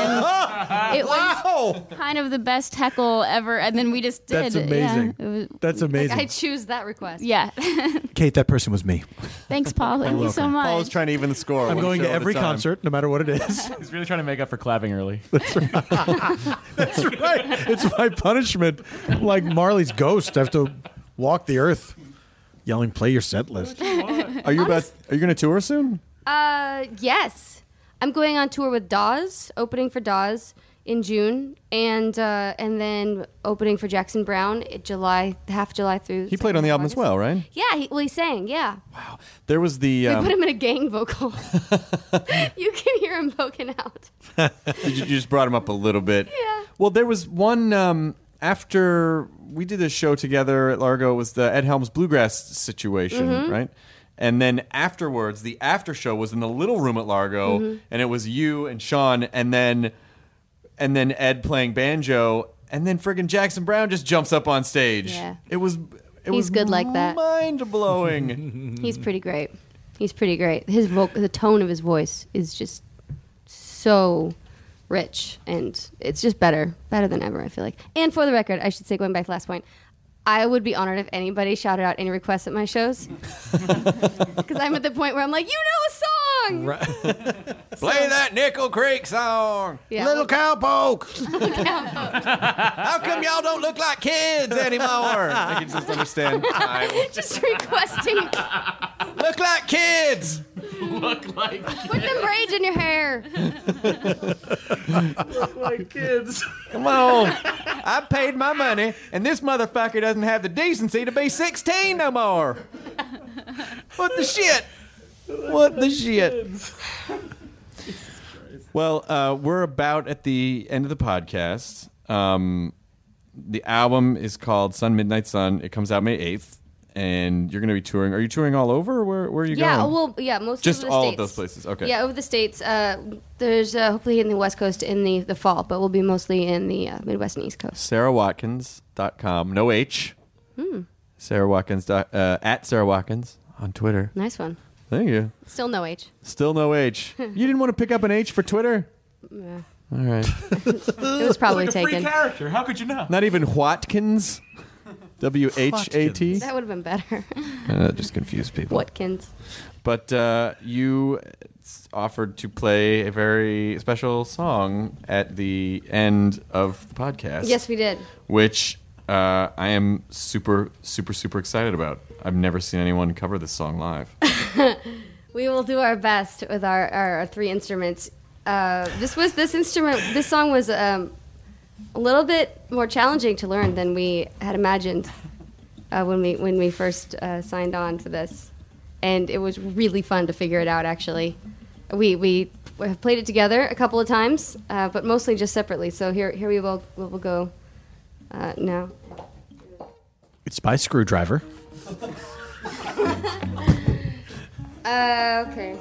And it wow. was kind of the best heckle ever. And then we just did. That's amazing. Yeah, was, That's amazing. Like, I choose that request. Yeah. Kate, that person was me. Thanks, Paul. Thank you so much. Paul is trying to even the score. I'm going to every concert, no matter what it is. He's really trying to make up for clapping early. That's right. That's right. It's my punishment. Like Marley's ghost. I have to walk the earth yelling, "Play your set list." Are you about? Are you going to tour soon? Uh, yes. I'm going on tour with Dawes, opening for Dawes in June, and uh, and then opening for Jackson Browne in July, half July through. He played on the album August. as well, right? Yeah, he, well, he sang. Yeah. Wow. There was the. We Um, put him in a gang vocal. You can hear him voking out. you, you just brought him up a little bit. Yeah. Well, there was one um, after we did this show together at Largo. It was the Ed Helms Bluegrass situation, Mm-hmm. right? And then afterwards, the after show was in the little room at Largo, Mm-hmm. and it was you and Sean, and then and then Ed playing banjo, and then friggin' Jackson Browne just jumps up on stage. Yeah. It was it He's was good like that. mind blowing. He's pretty great. He's pretty great. His vo- the tone of his voice is just so rich, and it's just better, better than ever, I feel like. And for the record, I should say, going back to the last point, I would be honored if anybody shouted out any requests at my shows. Because I'm at the point where I'm like, you know a song. Play that Nickel Creek song. Yeah, Little cowpoke. How come y'all don't look like kids anymore? I can just understand. Just requesting. Look like kids. Look like Put them braids in your hair. look like kids. Come on. I paid my money, and this motherfucker doesn't have the decency to be sixteen no more. What the shit? What the shit? Well, uh, we're about at the end of the podcast. Um, the album is called Sun Midnight Sun. It comes out May eighth, and you're going to be touring. Are you touring all over? Or where, where are you Yeah, going? well, yeah, most Just of the all states. of those places. Okay. Yeah, over the states. Uh, there's uh, hopefully in the West Coast in the, the fall, but we'll be mostly in the uh, Midwest and East Coast. Sarah Watkins dot com. No H. Hmm. Sarah Watkins. Dot, uh, at Sarah Watkins on Twitter. Nice one. Thank you. Still no H. Still no H. You didn't want to pick up an H for Twitter? Yeah. All right. It was probably Like a taken. free character. How could you know? Not even Watkins? W H A T? That would have been better. Uh, that just confused people. Watkins. But uh, you offered to play a very special song at the end of the podcast. Yes, we did. Which uh, I am super, super, super excited about. I've never seen anyone cover this song live. We will do our best with our, our, our three instruments. Uh, this was this instrument. This song was um, a little bit more challenging to learn than we had imagined uh, when we when we first uh, signed on to this, and it was really fun to figure it out. Actually, we we have played it together a couple of times, uh, but mostly just separately. So here here we will we will go uh, now. It's by Screwdriver. Uh, okay.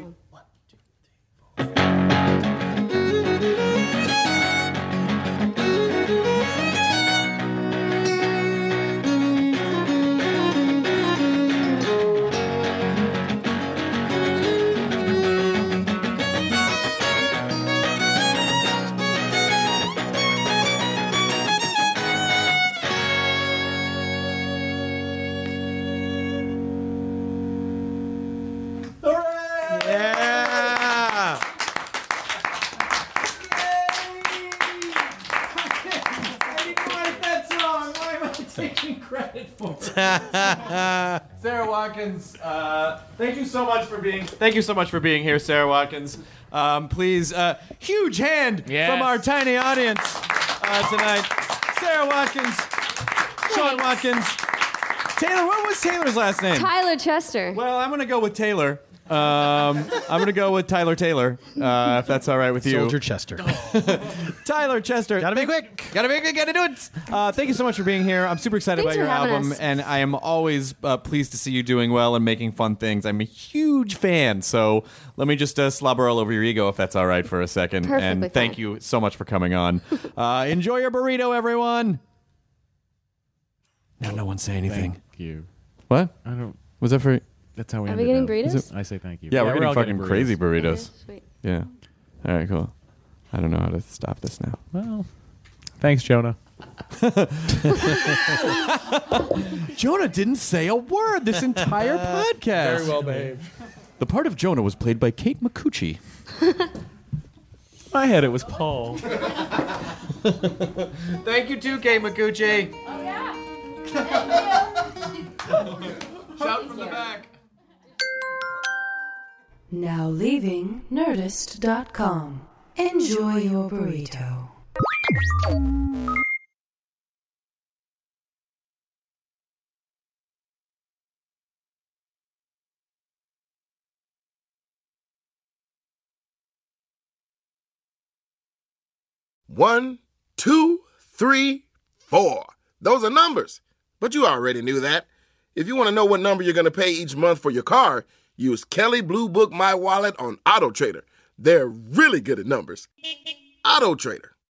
Yeah. Sarah Watkins, uh, thank you so much for being. Thank you so much for being here, Sarah Watkins. Um, please, uh, huge hand Yes. from our tiny audience uh, tonight. Sarah Watkins, Sean Watkins, Taylor. What was Taylor's last name? Tyler Chester. Well, I'm gonna go with Taylor. Um, I'm gonna go with Tyler Taylor, uh, if that's all right with you. Soldier Chester. Tyler Chester. Gotta be quick. Gotta be quick. Gotta do it. Uh, thank you so much for being here. I'm super excited Thanks about your for having album, us. and I am always uh, pleased to see you doing well and making fun things. I'm a huge fan, so let me just uh, slobber all over your ego, if that's all right, for a second. Perfectly and thank fine. you so much for coming on. Uh, enjoy your burrito, everyone. Now, no one say anything. Thank you. What? I don't. Was that for? That's how we Are ended we getting up. burritos? Is it- I say thank you. Yeah, we're getting all fucking burritos. crazy burritos. Okay, sweet. Yeah. All right, cool. I don't know how to stop this now. Well, thanks, Jonah. Jonah didn't say a word this entire podcast. Very well behaved. The part of Jonah was played by Kate Micucci. I had it was Paul. Thank you too, Kate Micucci. Oh yeah. Shout from the back. Now leaving Nerdist dot com. Enjoy your burrito. One, two, three, four. Those are numbers. But you already knew that. If you want to know what number you're going to pay each month for your car, use Kelly Blue Book My Wallet on Auto Trader. They're really good at numbers. Auto Trader.